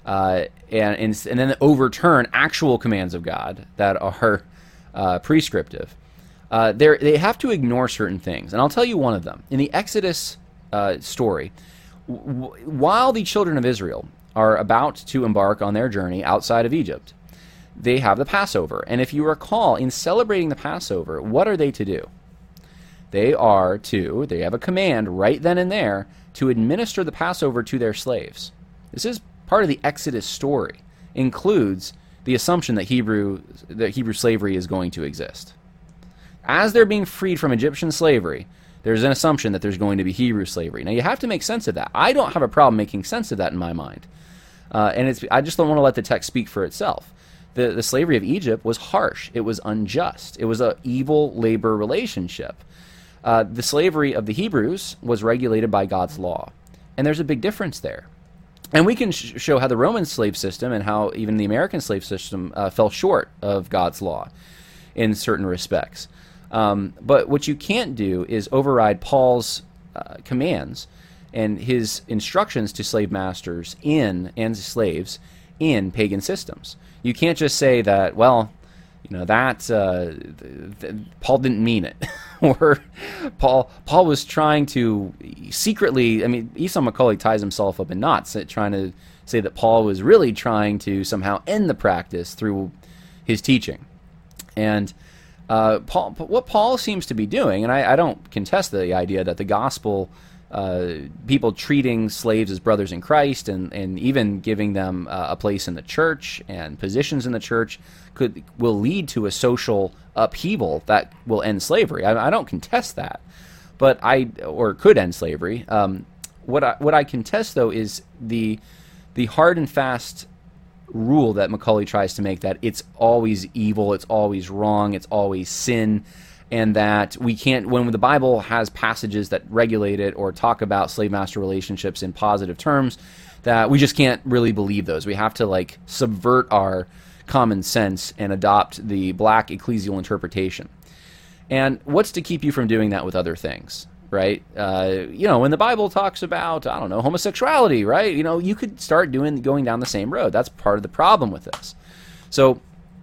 and then overturn actual commands of God that are prescriptive. They have to ignore certain things, and I'll tell you one of them. In the Exodus story, while the children of Israel are about to embark on their journey outside of Egypt, they have the Passover. And if you recall, in celebrating the Passover, what are they to do? They have a command right then and there to administer the Passover to their slaves. This is part of the Exodus story, includes the assumption that Hebrew slavery is going to exist. As they're being freed from Egyptian slavery, there's an assumption that there's going to be Hebrew slavery. Now, you have to make sense of that. I don't have a problem making sense of that in my mind. I just don't want to let the text speak for itself. The slavery of Egypt was harsh. It was unjust. It was an evil labor relationship. The slavery of the Hebrews was regulated by God's law. And there's a big difference there. And we can show how the Roman slave system and how even the American slave system fell short of God's law in certain respects. But what you can't do is override Paul's commands and his instructions to slave masters and slaves in pagan systems. You can't just say that, well, Paul didn't mean it, or Paul was trying to secretly. I mean, Esau McCaulley ties himself up in knots trying to say that Paul was really trying to somehow end the practice through his teaching, and what Paul seems to be doing, and I don't contest the idea that the gospel, people treating slaves as brothers in Christ and even giving them a place in the church and positions in the church will lead to a social upheaval that will end slavery. I don't contest that, or could end slavery. What I contest, though, is the hard and fast rule that McCaulley tries to make, that it's always evil, it's always wrong, it's always sin, and that we can't, when the Bible has passages that regulate it or talk about slave-master relationships in positive terms, that we just can't really believe those. We have to subvert our common sense and adopt the black ecclesial interpretation. And what's to keep you from doing that with other things? Right? When the Bible talks about, homosexuality, right? You could start going down the same road. That's part of the problem with this. So,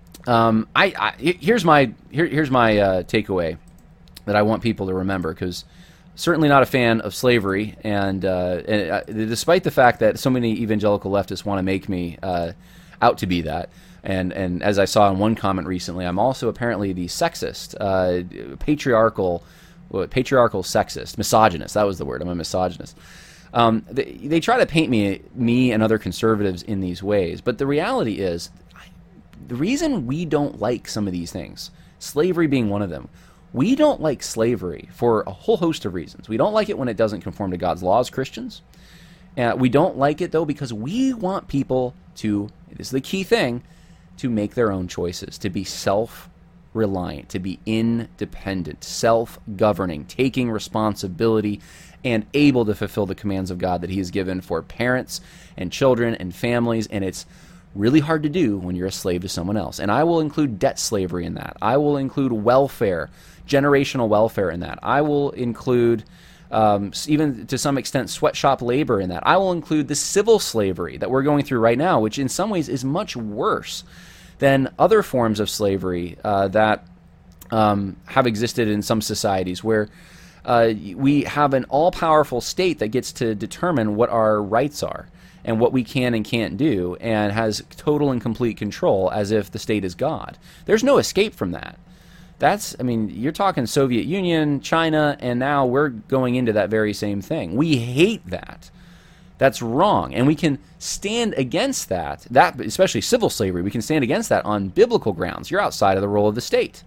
here's my takeaway that I want people to remember, because certainly not a fan of slavery, and despite the fact that so many evangelical leftists want to make me out to be that. And as I saw in one comment recently, I'm also apparently the sexist, patriarchal sexist, misogynist. That was the word. I'm a misogynist. They try to paint me and other conservatives in these ways, but the reality is, the reason we don't like some of these things, slavery being one of them, we don't like slavery for a whole host of reasons. We don't like it when it doesn't conform to God's law as Christians. We don't like it, though, because we want people to, this is the key thing, to make their own choices, to be self-reliant, to be independent, self-governing, taking responsibility, and able to fulfill the commands of God that He has given for parents and children and families. And it's really hard to do when you're a slave to someone else. And I will include debt slavery in that. I will include welfare, generational welfare in that. I will include, even to some extent, sweatshop labor in that. I will include the civil slavery that we're going through right now, which in some ways is much worse than other forms of slavery that have existed in some societies, where we have an all-powerful state that gets to determine what our rights are and what we can and can't do, and has total and complete control, as if the state is God. There's no escape from that. You're talking Soviet Union, China, and now we're going into that very same thing. We hate that. That's wrong. And we can stand against that, especially civil slavery, we can stand against that on biblical grounds. You're outside of the role of the state.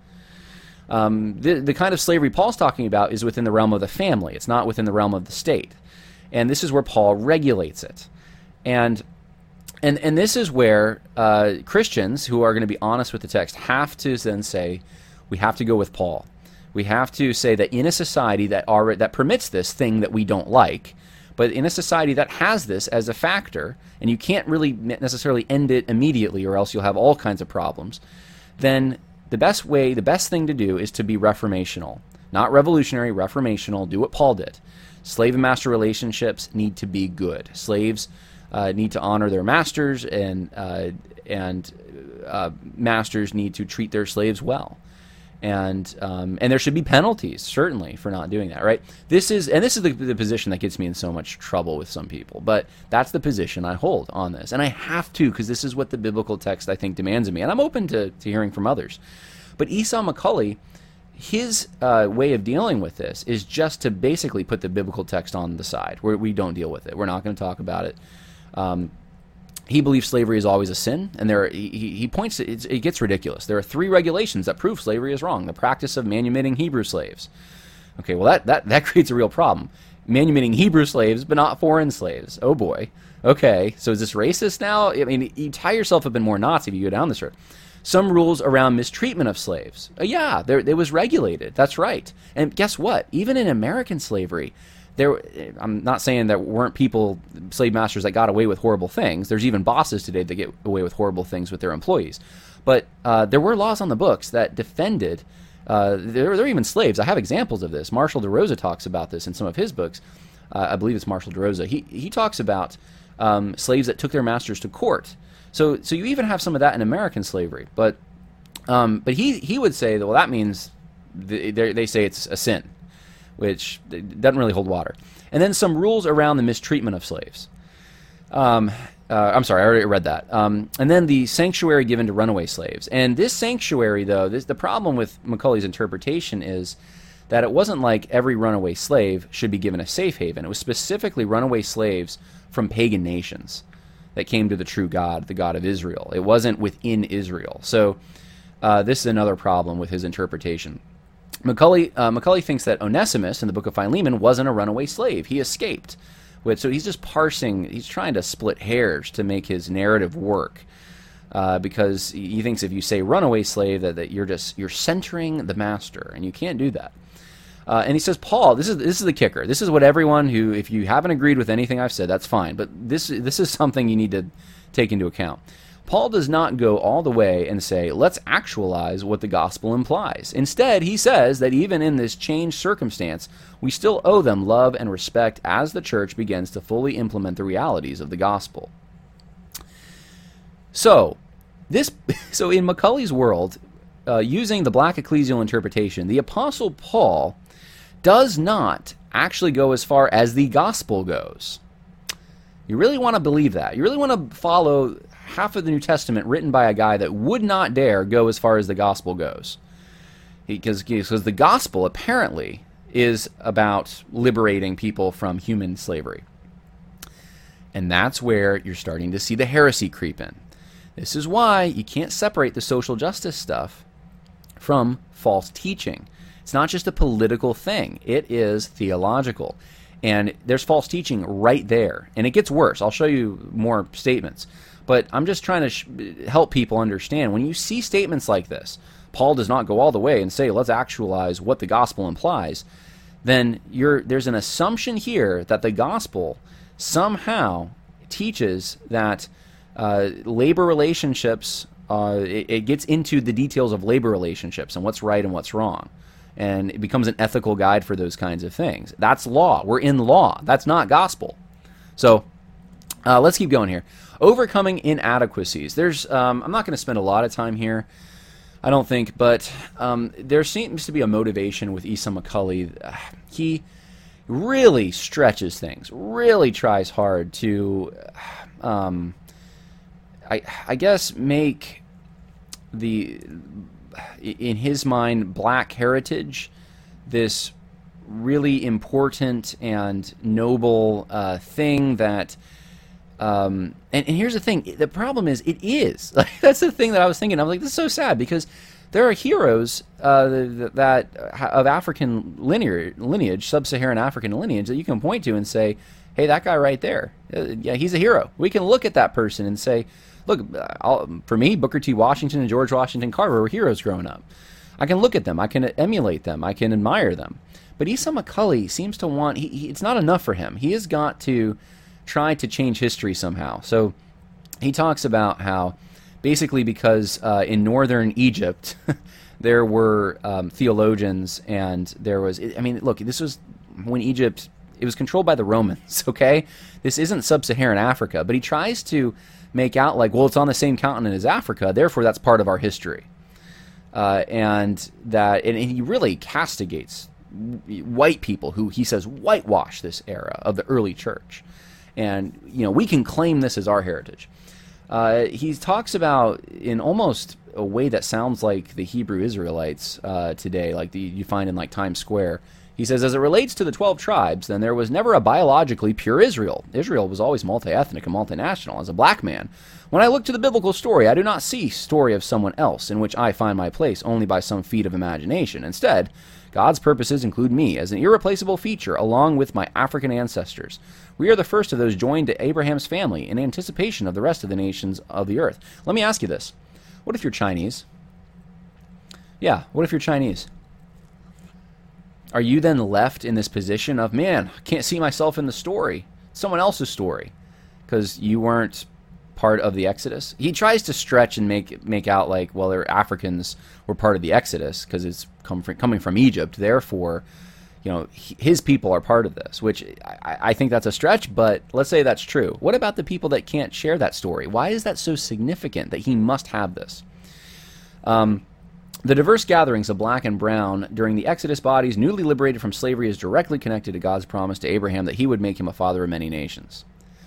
The kind of slavery Paul's talking about is within the realm of the family. It's not within the realm of the state. And this is where Paul regulates it. And this is where Christians who are going to be honest with the text have to then say, we have to go with Paul. We have to say that in a society that permits this thing that we don't like, but in a society that has this as a factor, and you can't really necessarily end it immediately, or else you'll have all kinds of problems, then the best thing to do is to be reformational. Not revolutionary, reformational. Do what Paul did. Slave and master relationships need to be good. Slaves need to honor their masters, and masters need to treat their slaves well. And there should be penalties, certainly, for not doing that, right? This is the position that gets me in so much trouble with some people, but that's the position I hold on this. And I have to, because this is what the biblical text, I think, demands of me. And I'm open to hearing from others. But Esau McCaulley, his way of dealing with this is just to basically put the biblical text on the side, where we don't deal with it. We're not going to talk about it. He believes slavery is always a sin, and he points to it gets ridiculous. There are 3 regulations that prove slavery is wrong. The practice of manumitting Hebrew slaves. Okay, well, that creates a real problem. Manumitting Hebrew slaves, but not foreign slaves. Oh, boy. Okay, so is this racist now? I mean, you tie yourself up in more knots if you go down this road. Some rules around mistreatment of slaves. Yeah, it was regulated. That's right. And guess what? Even in American slavery, I'm not saying there weren't slave masters that got away with horrible things. There's even bosses today that get away with horrible things with their employees. But there were laws on the books that defended, there were even slaves. I have examples of this. Marshall DeRosa talks about this in some of his books. I believe it's Marshall DeRosa. He talks about slaves that took their masters to court. So you even have some of that in American slavery. But he would say that, well, that means they say it's a sin, which doesn't really hold water. And then some rules around the mistreatment of slaves. I'm sorry, I already read that. And then the sanctuary given to runaway slaves. And this sanctuary, though, the problem with Macaulay's interpretation is that it wasn't like every runaway slave should be given a safe haven. It was specifically runaway slaves from pagan nations that came to the true God, the God of Israel. It wasn't within Israel. So this is another problem with his interpretation. Macaulay thinks that Onesimus in the book of Philemon wasn't a runaway slave. He escaped. So he's just he's trying to split hairs to make his narrative work. Because he thinks if you say runaway slave, that you're centering the master, and you can't do that. And he says, Paul, this is the kicker. This is what everyone who, if you haven't agreed with anything I've said, that's fine. But this is something you need to take into account. Paul does not go all the way and say, let's actualize what the gospel implies. Instead, he says that even in this changed circumstance, we still owe them love and respect as the church begins to fully implement the realities of the gospel. So in Macaulay's world, using the black ecclesial interpretation, the Apostle Paul does not actually go as far as the gospel goes. You really want to believe that. You really want to follow half of the New Testament written by a guy that would not dare go as far as the gospel goes. Because the gospel apparently is about liberating people from human slavery. And that's where you're starting to see the heresy creep in. This is why you can't separate the social justice stuff from false teaching. It's not just a political thing. It is theological. And there's false teaching right there. And it gets worse. I'll show you more statements. But I'm just trying to help people understand. When you see statements like this, Paul does not go all the way and say, let's actualize what the gospel implies, then there's an assumption here that the gospel somehow teaches that labor relationships, it gets into the details of labor relationships and what's right and what's wrong. And it becomes an ethical guide for those kinds of things. That's law. We're in law. That's not gospel. So let's keep going here. Overcoming inadequacies. I'm not going to spend a lot of time here, I don't think, but there seems to be a motivation with Esau McCaulley. He really stretches things, really tries hard to, I guess, make in his mind, black heritage this really important and noble thing that and here's the thing, the problem is it is. That's the thing that I was thinking. I was like, this is so sad, because there are heroes that of African lineage, sub-Saharan African lineage, that you can point to and say, hey, that guy right there, yeah, he's a hero. We can look at that person and say, look, for me, Booker T. Washington and George Washington Carver were heroes growing up. I can look at them. I can emulate them. I can admire them. But Esau McCaulley seems to want, it's not enough for him. He has got to try to change history somehow. So he talks about how basically because in northern Egypt there were theologians, and there was, I mean, look, this was when Egypt It was controlled by the Romans, okay? This isn't sub-Saharan Africa, but he tries to make out like, well, it's on the same continent as Africa, therefore that's part of our history. And he really castigates white people who he says whitewash this era of the early church. And, we can claim this as our heritage. He talks about, in almost a way that sounds like the Hebrew Israelites today, like you find in like Times Square. He says, as it relates to the 12 tribes, then there was never a biologically pure Israel. Israel was always multi-ethnic and multinational. As a black man, when I look to the biblical story, I do not see story of someone else in which I find my place only by some feat of imagination. Instead, God's purposes include me as an irreplaceable feature along with my African ancestors. We are the first of those joined to Abraham's family in anticipation of the rest of the nations of the earth. Let me ask you this. What if you're Chinese? Yeah, what if you're Chinese? Are you then left in this position of, man, I can't see myself in the story, someone else's story, because you weren't part of the Exodus? He tries to stretch and make out like, well, Africans were part of the Exodus because it's coming from Egypt. Therefore, his people are part of this, which I think that's a stretch, but let's say that's true. What about the people that can't share that story? Why is that so significant that he must have this? The diverse gatherings of black and brown during the Exodus bodies newly liberated from slavery is directly connected to God's promise to Abraham that he would make him a father of many nations.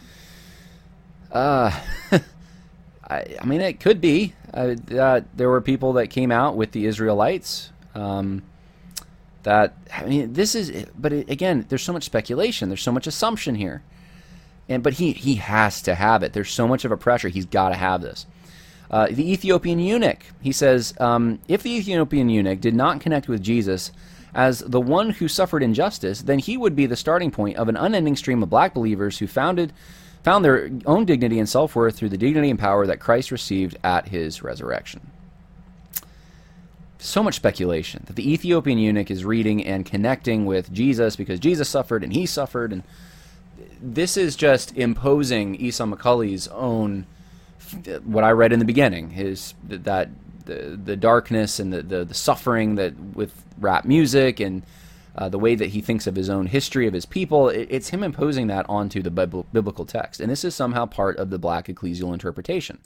I mean, it could be. There were people that came out with the Israelites. But again, there's so much speculation. There's so much assumption here. But he has to have it. There's so much of a pressure. He's got to have this. The Ethiopian eunuch, he says, if the Ethiopian eunuch did not connect with Jesus as the one who suffered injustice, then he would be the starting point of an unending stream of black believers who found their own dignity and self-worth through the dignity and power that Christ received at his resurrection. So much speculation that the Ethiopian eunuch is reading and connecting with Jesus because Jesus suffered and he suffered. And this is just imposing Esau McCulley's own, what I read in the beginning, is that the darkness and the suffering that with rap music and the way that he thinks of his own history of his people, it's him imposing that onto the biblical text. And this is somehow part of the black ecclesial interpretation.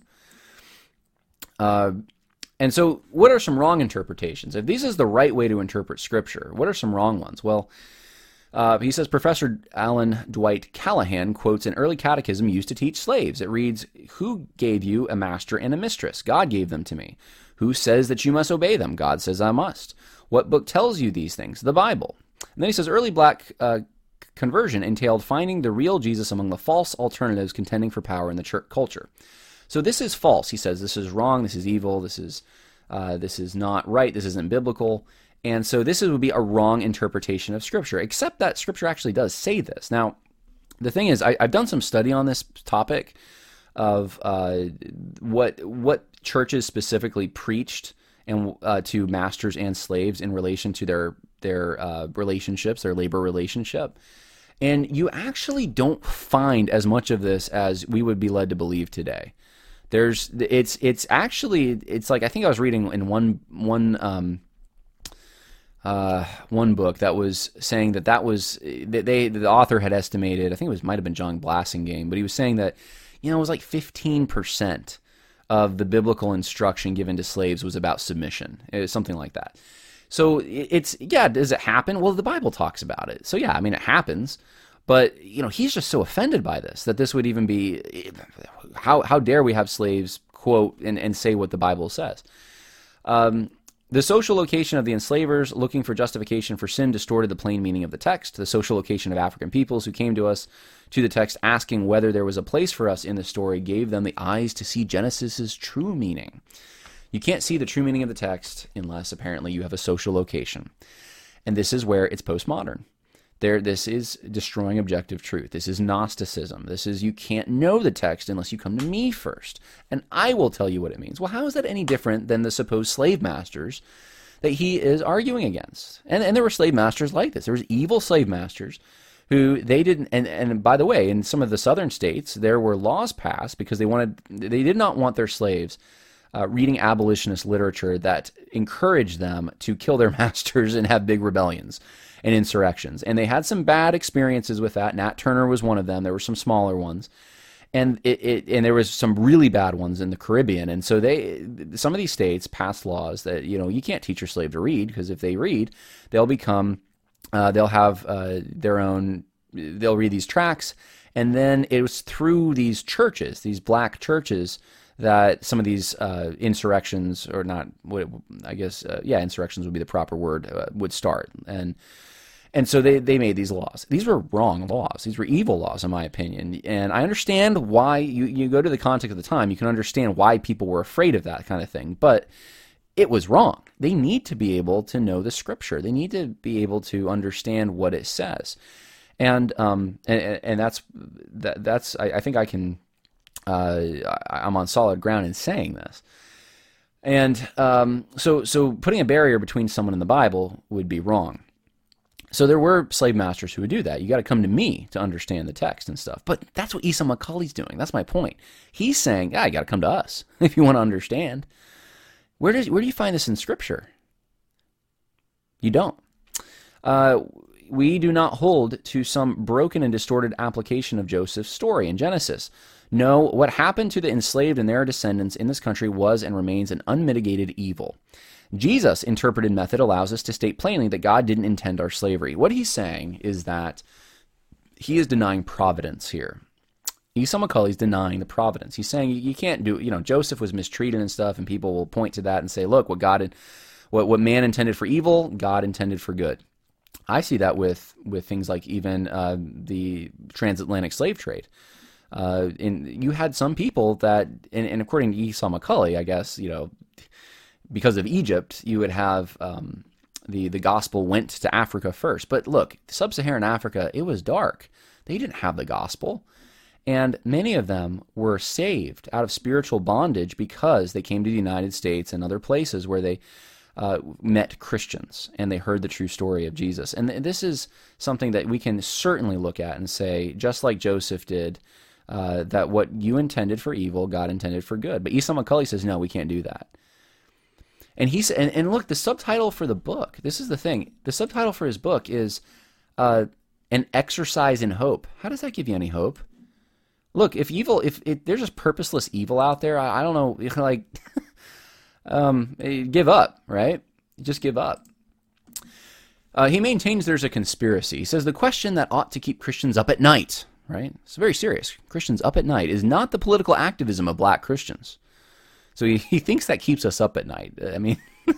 And so what are some wrong interpretations? If this is the right way to interpret Scripture, what are some wrong ones? Well, he says Professor Alan Dwight Callahan quotes an early catechism used to teach slaves. It reads, "Who gave you a master and a mistress? God gave them to me. Who says that you must obey them? God says I must. What book tells you these things? The Bible." And then he says early black conversion entailed finding the real Jesus among the false alternatives contending for power in the church culture. So this is false. He says this is wrong, this is evil, this is not right, this isn't biblical. And so this would be a wrong interpretation of Scripture, except that Scripture actually does say this. Now, the thing is, I've done some study on this topic of what churches specifically preached and to masters and slaves in relation to their relationships, their labor relationship. And you actually don't find as much of this as we would be led to believe today. It's actually like, I think I was reading in one book that was saying that was the author had estimated, I think it might have been John Blassingame, but he was saying that it was like 15% of the biblical instruction given to slaves was about submission. It was something like that. So does it happen? Well, the Bible talks about it. So yeah, I mean, it happens. But, he's just so offended by this, that this would even be, how dare we have slaves quote and say what the Bible says. The social location of the enslavers looking for justification for sin distorted the plain meaning of the text. The social location of African peoples who came to the text asking whether there was a place for us in the story gave them the eyes to see Genesis's true meaning. You can't see the true meaning of the text unless apparently you have a social location. And this is where it's postmodern. This is destroying objective truth. This is Gnosticism. This is, you can't know the text unless you come to me first, and I will tell you what it means. Well, how is that any different than the supposed slave masters that he is arguing against? And there were slave masters like this. There was evil slave masters who they didn't, and by the way, in some of the southern states, there were laws passed because they did not want their slaves reading abolitionist literature that encouraged them to kill their masters and have big rebellions and insurrections. And they had some bad experiences with that. Nat Turner was one of them. There were some smaller ones. And and there was some really bad ones in the Caribbean. And so some of these states passed laws that, you can't teach your slave to read, because if they read, they'll have their own, they'll read these tracts. And then it was through these churches, these black churches, that some of these insurrections, or not, insurrections would be the proper word, would start. And so they made these laws. These were wrong laws. These were evil laws, in my opinion. And I understand why, you go to the context of the time, you can understand why people were afraid of that kind of thing. But it was wrong. They need to be able to know the Scripture. They need to be able to understand what it says. And that's I think I can, I'm on solid ground in saying this. And so putting a barrier between someone and the Bible would be wrong. So there were slave masters who would do that. You got to come to me to understand the text and stuff. But that's what Esau McCaulley's doing. That's my point. He's saying, you got to come to us if you want to understand. Where do you find this in Scripture? You don't. We do not hold to some broken and distorted application of Joseph's story in Genesis. No, what happened to the enslaved and their descendants in this country was and remains an unmitigated evil. Jesus' interpreted method allows us to state plainly that God didn't intend our slavery. What he's saying is that he is denying providence here. Esau McCaulley's denying the providence. He's saying you can't do, Joseph was mistreated and stuff, and people will point to that and say, look, what man intended for evil, God intended for good. I see that with things like even the transatlantic slave trade. You had some people that, and according to Esau McCaulley, I guess, because of Egypt, you would have the gospel went to Africa first. But look, sub-Saharan Africa, it was dark. They didn't have the gospel. And many of them were saved out of spiritual bondage because they came to the United States and other places where they met Christians and they heard the true story of Jesus. And this is something that we can certainly look at and say, just like Joseph did, that what you intended for evil, God intended for good. But Esau McCaulley says, no, we can't do that. And and look, the subtitle for the book, this is the thing, the subtitle for his book is An Exercise in Hope. How does that give you any hope? Look, if there's just purposeless evil out there, I don't know, like, give up, right? Just give up. He maintains there's a conspiracy. He says the question that ought to keep Christians up at night, right? It's very serious. Christians up at night is not the political activism of black Christians. So he thinks that keeps us up at night. I mean,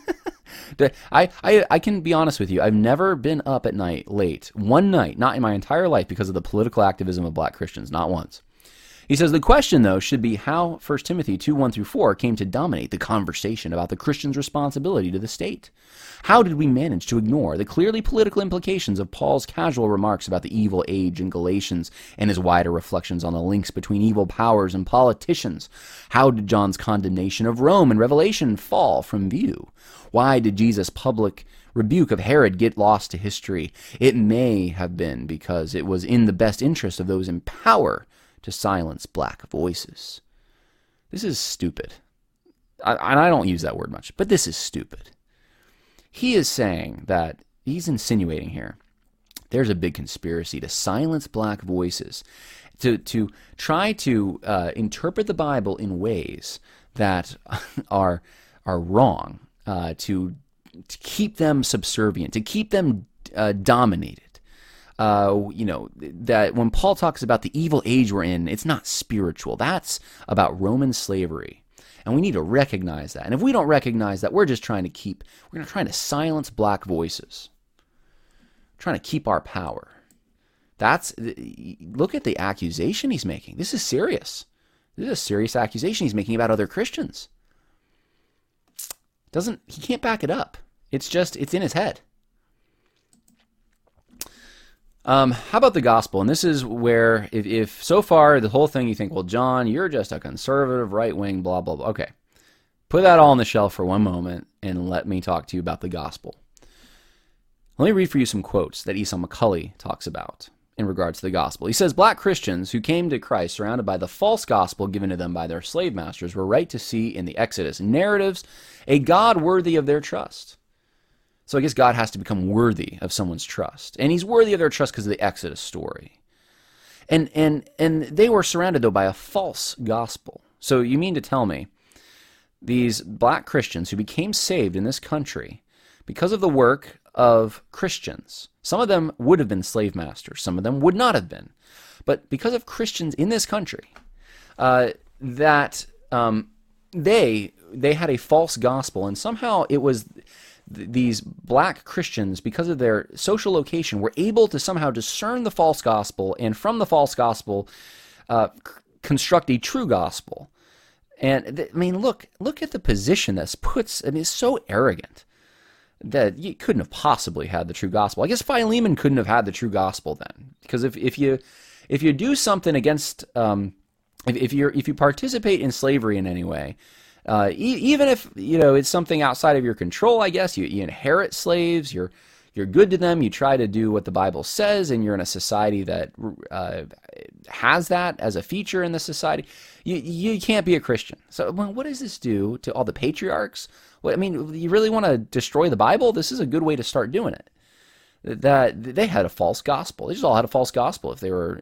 I can be honest with you. I've never been up at night late. One night, not in my entire life, because of the political activism of black Christians. Not once. He says the question, though, should be how 1 Timothy 2:1-4 came to dominate the conversation about the Christian's responsibility to the state. How did we manage to ignore the clearly political implications of Paul's casual remarks about the evil age in Galatians and his wider reflections on the links between evil powers and politicians? How did John's condemnation of Rome in Revelation fall from view? Why did Jesus' public rebuke of Herod get lost to history? It may have been because it was in the best interest of those in power to silence black voices. This is stupid. I don't use that word much, but this is stupid. He is saying that, he's insinuating here, there's a big conspiracy to silence black voices, to try to interpret the Bible in ways that are wrong, to keep them subservient, to keep them dominated. That when Paul talks about the evil age we're in, it's not spiritual. That's about Roman slavery. And we need to recognize that. And if we don't recognize that, we're trying to silence black voices. We're trying to keep our power. Look at the accusation he's making. This is serious. This is a serious accusation he's making about other Christians. He can't back it up. It's in his head. How about the gospel? And this is where, if so far the whole thing you think, well, John, you're just a conservative, right-wing, blah, blah, blah. Okay. Put that all on the shelf for one moment and let me talk to you about the gospel. Let me read for you some quotes that Esau McCaulley talks about. in regards to the gospel. He says, black Christians who came to Christ surrounded by the false gospel given to them by their slave masters were right to see in the Exodus narratives a God worthy of their trust. So I guess God has to become worthy of someone's trust. And he's worthy of their trust because of the Exodus story. And they were surrounded, though, by a false gospel. So you mean to tell me these black Christians who became saved in this country because of the work of Christians, some of them would have been slave masters, some of them would not have been, but because of Christians in this country, they had a false gospel, and somehow it was these black Christians, because of their social location, were able to somehow discern the false gospel, and from the false gospel construct a true gospel. And I mean, look at the position this puts. I mean, it's so arrogant that you couldn't have possibly had the true gospel. I guess Philemon couldn't have had the true gospel then, because if you do something against, if you participate in slavery in any way, even if it's something outside of your control, I guess you inherit slaves, you're good to them, you try to do what the Bible says, and you're in a society that has that as a feature in the society, you can't be a Christian. So what does this do to all the patriarchs? Well, I mean, you really want to destroy the Bible? This is a good way to start doing it. That they had a false gospel. They just all had a false gospel. If they were,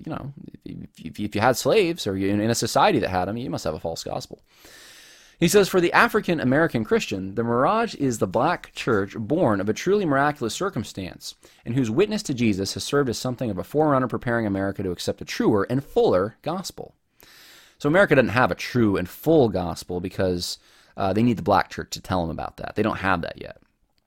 if you had slaves, or you're in a society that had them, you must have a false gospel. He says, for the African American Christian, the mirage is the black church born of a truly miraculous circumstance, and whose witness to Jesus has served as something of a forerunner preparing America to accept a truer and fuller gospel. So America doesn't have a true and full gospel because they need the black church to tell them about that. They don't have that yet.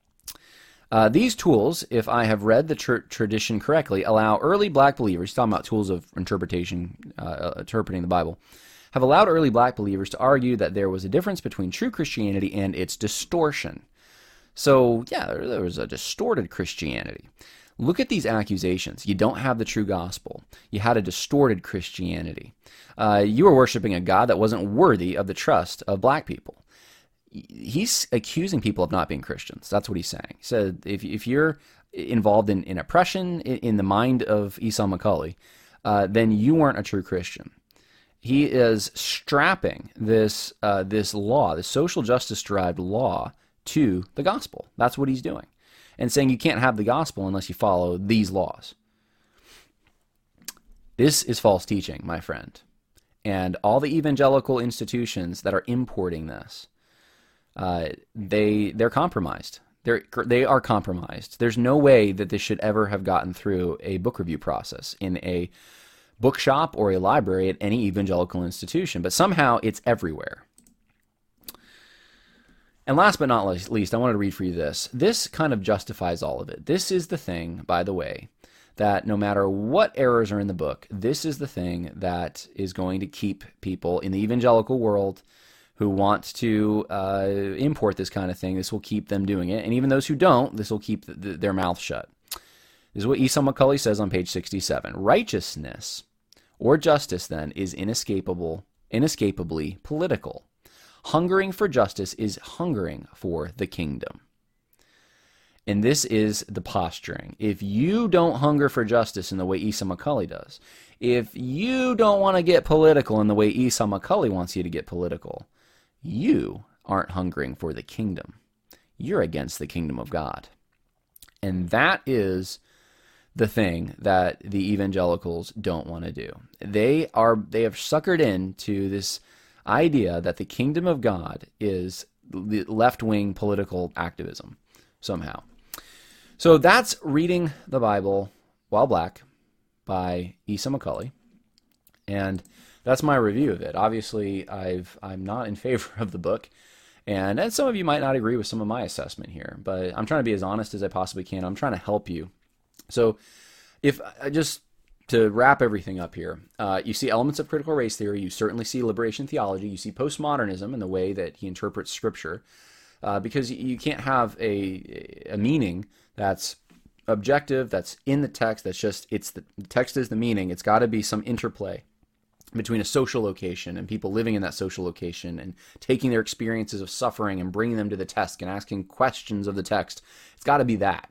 These tools, if I have read the tradition correctly, allow early black believers, he's talking about tools of interpreting the Bible, have allowed early black believers to argue that there was a difference between true Christianity and its distortion. So, yeah, there was a distorted Christianity. Look at these accusations. You don't have the true gospel. You had a distorted Christianity. You were worshiping a God that wasn't worthy of the trust of black people. He's accusing people of not being Christians. That's what he's saying. He said, if you're involved in oppression in the mind of Esau McCaulley, then you weren't a true Christian. He is strapping this law, this social justice-derived law, to the gospel. That's what he's doing. And saying you can't have the gospel unless you follow these laws. This is false teaching, my friend. And all the evangelical institutions that are importing this, they're compromised. They are compromised. There's no way that this should ever have gotten through a book review process in a bookshop or a library at any evangelical institution, but somehow it's everywhere. And last but not least, I wanted to read for you this. This kind of justifies all of it. This is the thing, by the way, that no matter what errors are in the book, this is the thing that is going to keep people in the evangelical world who want to import this kind of thing. This will keep them doing it. And even those who don't, this will keep their mouth shut. This is what Esau McCaulley says on page 67. Righteousness, or justice then, is inescapably political. Hungering for justice is hungering for the kingdom. And this is the posturing. If you don't hunger for justice in the way Esau McCaulley does, if you don't want to get political in the way Esau McCaulley wants you to get political, you aren't hungering for the kingdom. You're against the kingdom of God. And that is the thing that the evangelicals don't want to do. They have suckered into this idea that the kingdom of God is left-wing political activism somehow. So that's Reading the Bible While Black by Esau McCaulley, and that's my review of it. Obviously, I'm not in favor of the book, and some of you might not agree with some of my assessment here, but I'm trying to be as honest as I possibly can. I'm trying to help you. So if just to wrap everything up here, you see elements of critical race theory, you certainly see liberation theology, you see postmodernism in the way that he interprets Scripture, because you can't have a meaning that's objective, that's in the text, that's just, the text is the meaning. It's got to be some interplay between a social location and people living in that social location and taking their experiences of suffering and bringing them to the text and asking questions of the text. It's got to be that.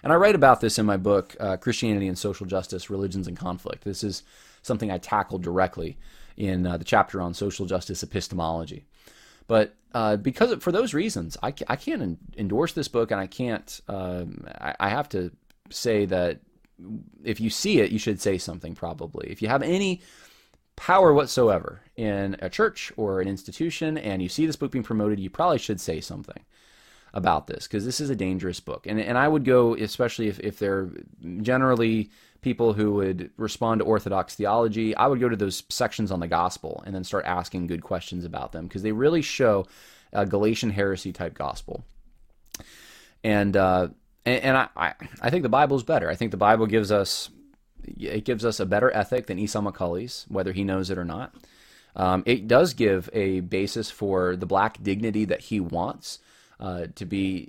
And I write about this in my book, Christianity and Social Justice, Religions and Conflict. This is something I tackled directly in the chapter on social justice epistemology. But for those reasons, I can't endorse this book, and I can't. I have to say that if you see it, you should say something. Probably, if you have any power whatsoever in a church or an institution, and you see this book being promoted, you probably should say something about this, because this is a dangerous book. And I would go, especially if they're generally people who would respond to Orthodox theology, I would go to those sections on the gospel and then start asking good questions about them, because they really show a Galatian heresy type gospel. And I think the Bible is better. I think the Bible gives us a better ethic than Esau McCaulley's, whether he knows it or not. It does give a basis for the black dignity that he wants, to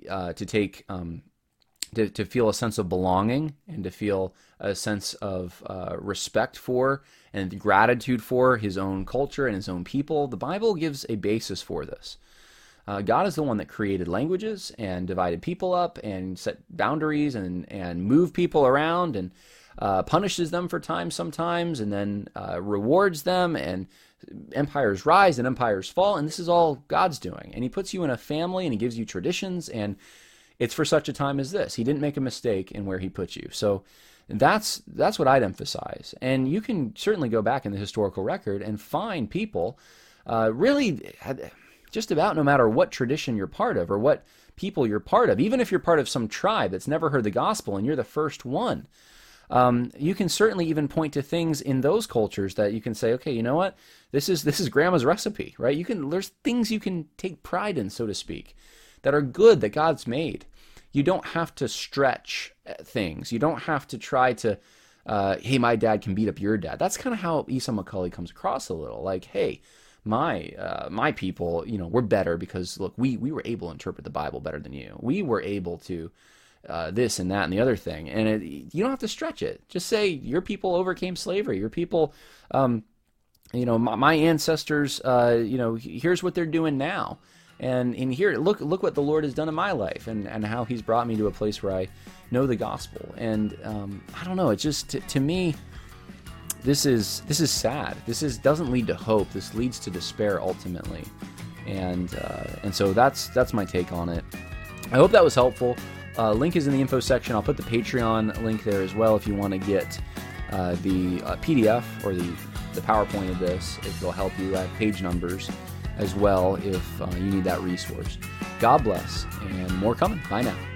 feel a sense of belonging and to feel a sense of respect for and gratitude for his own culture and his own people. The Bible gives a basis for this. God is the one that created languages and divided people up and set boundaries and moved people around and punishes them for time sometimes, and then rewards them, and empires rise and empires fall, and this is all God's doing. And he puts you in a family, and he gives you traditions, and it's for such a time as this. He didn't make a mistake in where he put you. So that's what I'd emphasize. And you can certainly go back in the historical record and find people really just about no matter what tradition you're part of or what people you're part of, even if you're part of some tribe that's never heard the gospel and you're the first one. You can certainly even point to things in those cultures that you can say, okay, you know what? This is grandma's recipe, right? There's things you can take pride in, so to speak, that are good, that God's made. You don't have to stretch things. You don't have to try to, hey, my dad can beat up your dad. That's kind of how Esau McCaulley comes across a little. Like, hey, my people, we're better because, look, we were able to interpret the Bible better than you. We were able to this and that and the other thing. And you don't have to stretch it. Just say your people overcame slavery. Your people, my ancestors, here's what they're doing now. And in here, look what the Lord has done in my life and how he's brought me to a place where I know the gospel. And I don't know, it's just, to me, this is sad. Doesn't lead to hope. This leads to despair ultimately. And so that's my take on it. I hope that was helpful. Link is in the info section. I'll put the Patreon link there as well if you want to get the PDF or the PowerPoint of this, if it'll help you. I have page numbers as well if you need that resource. God bless, and more coming. Bye now.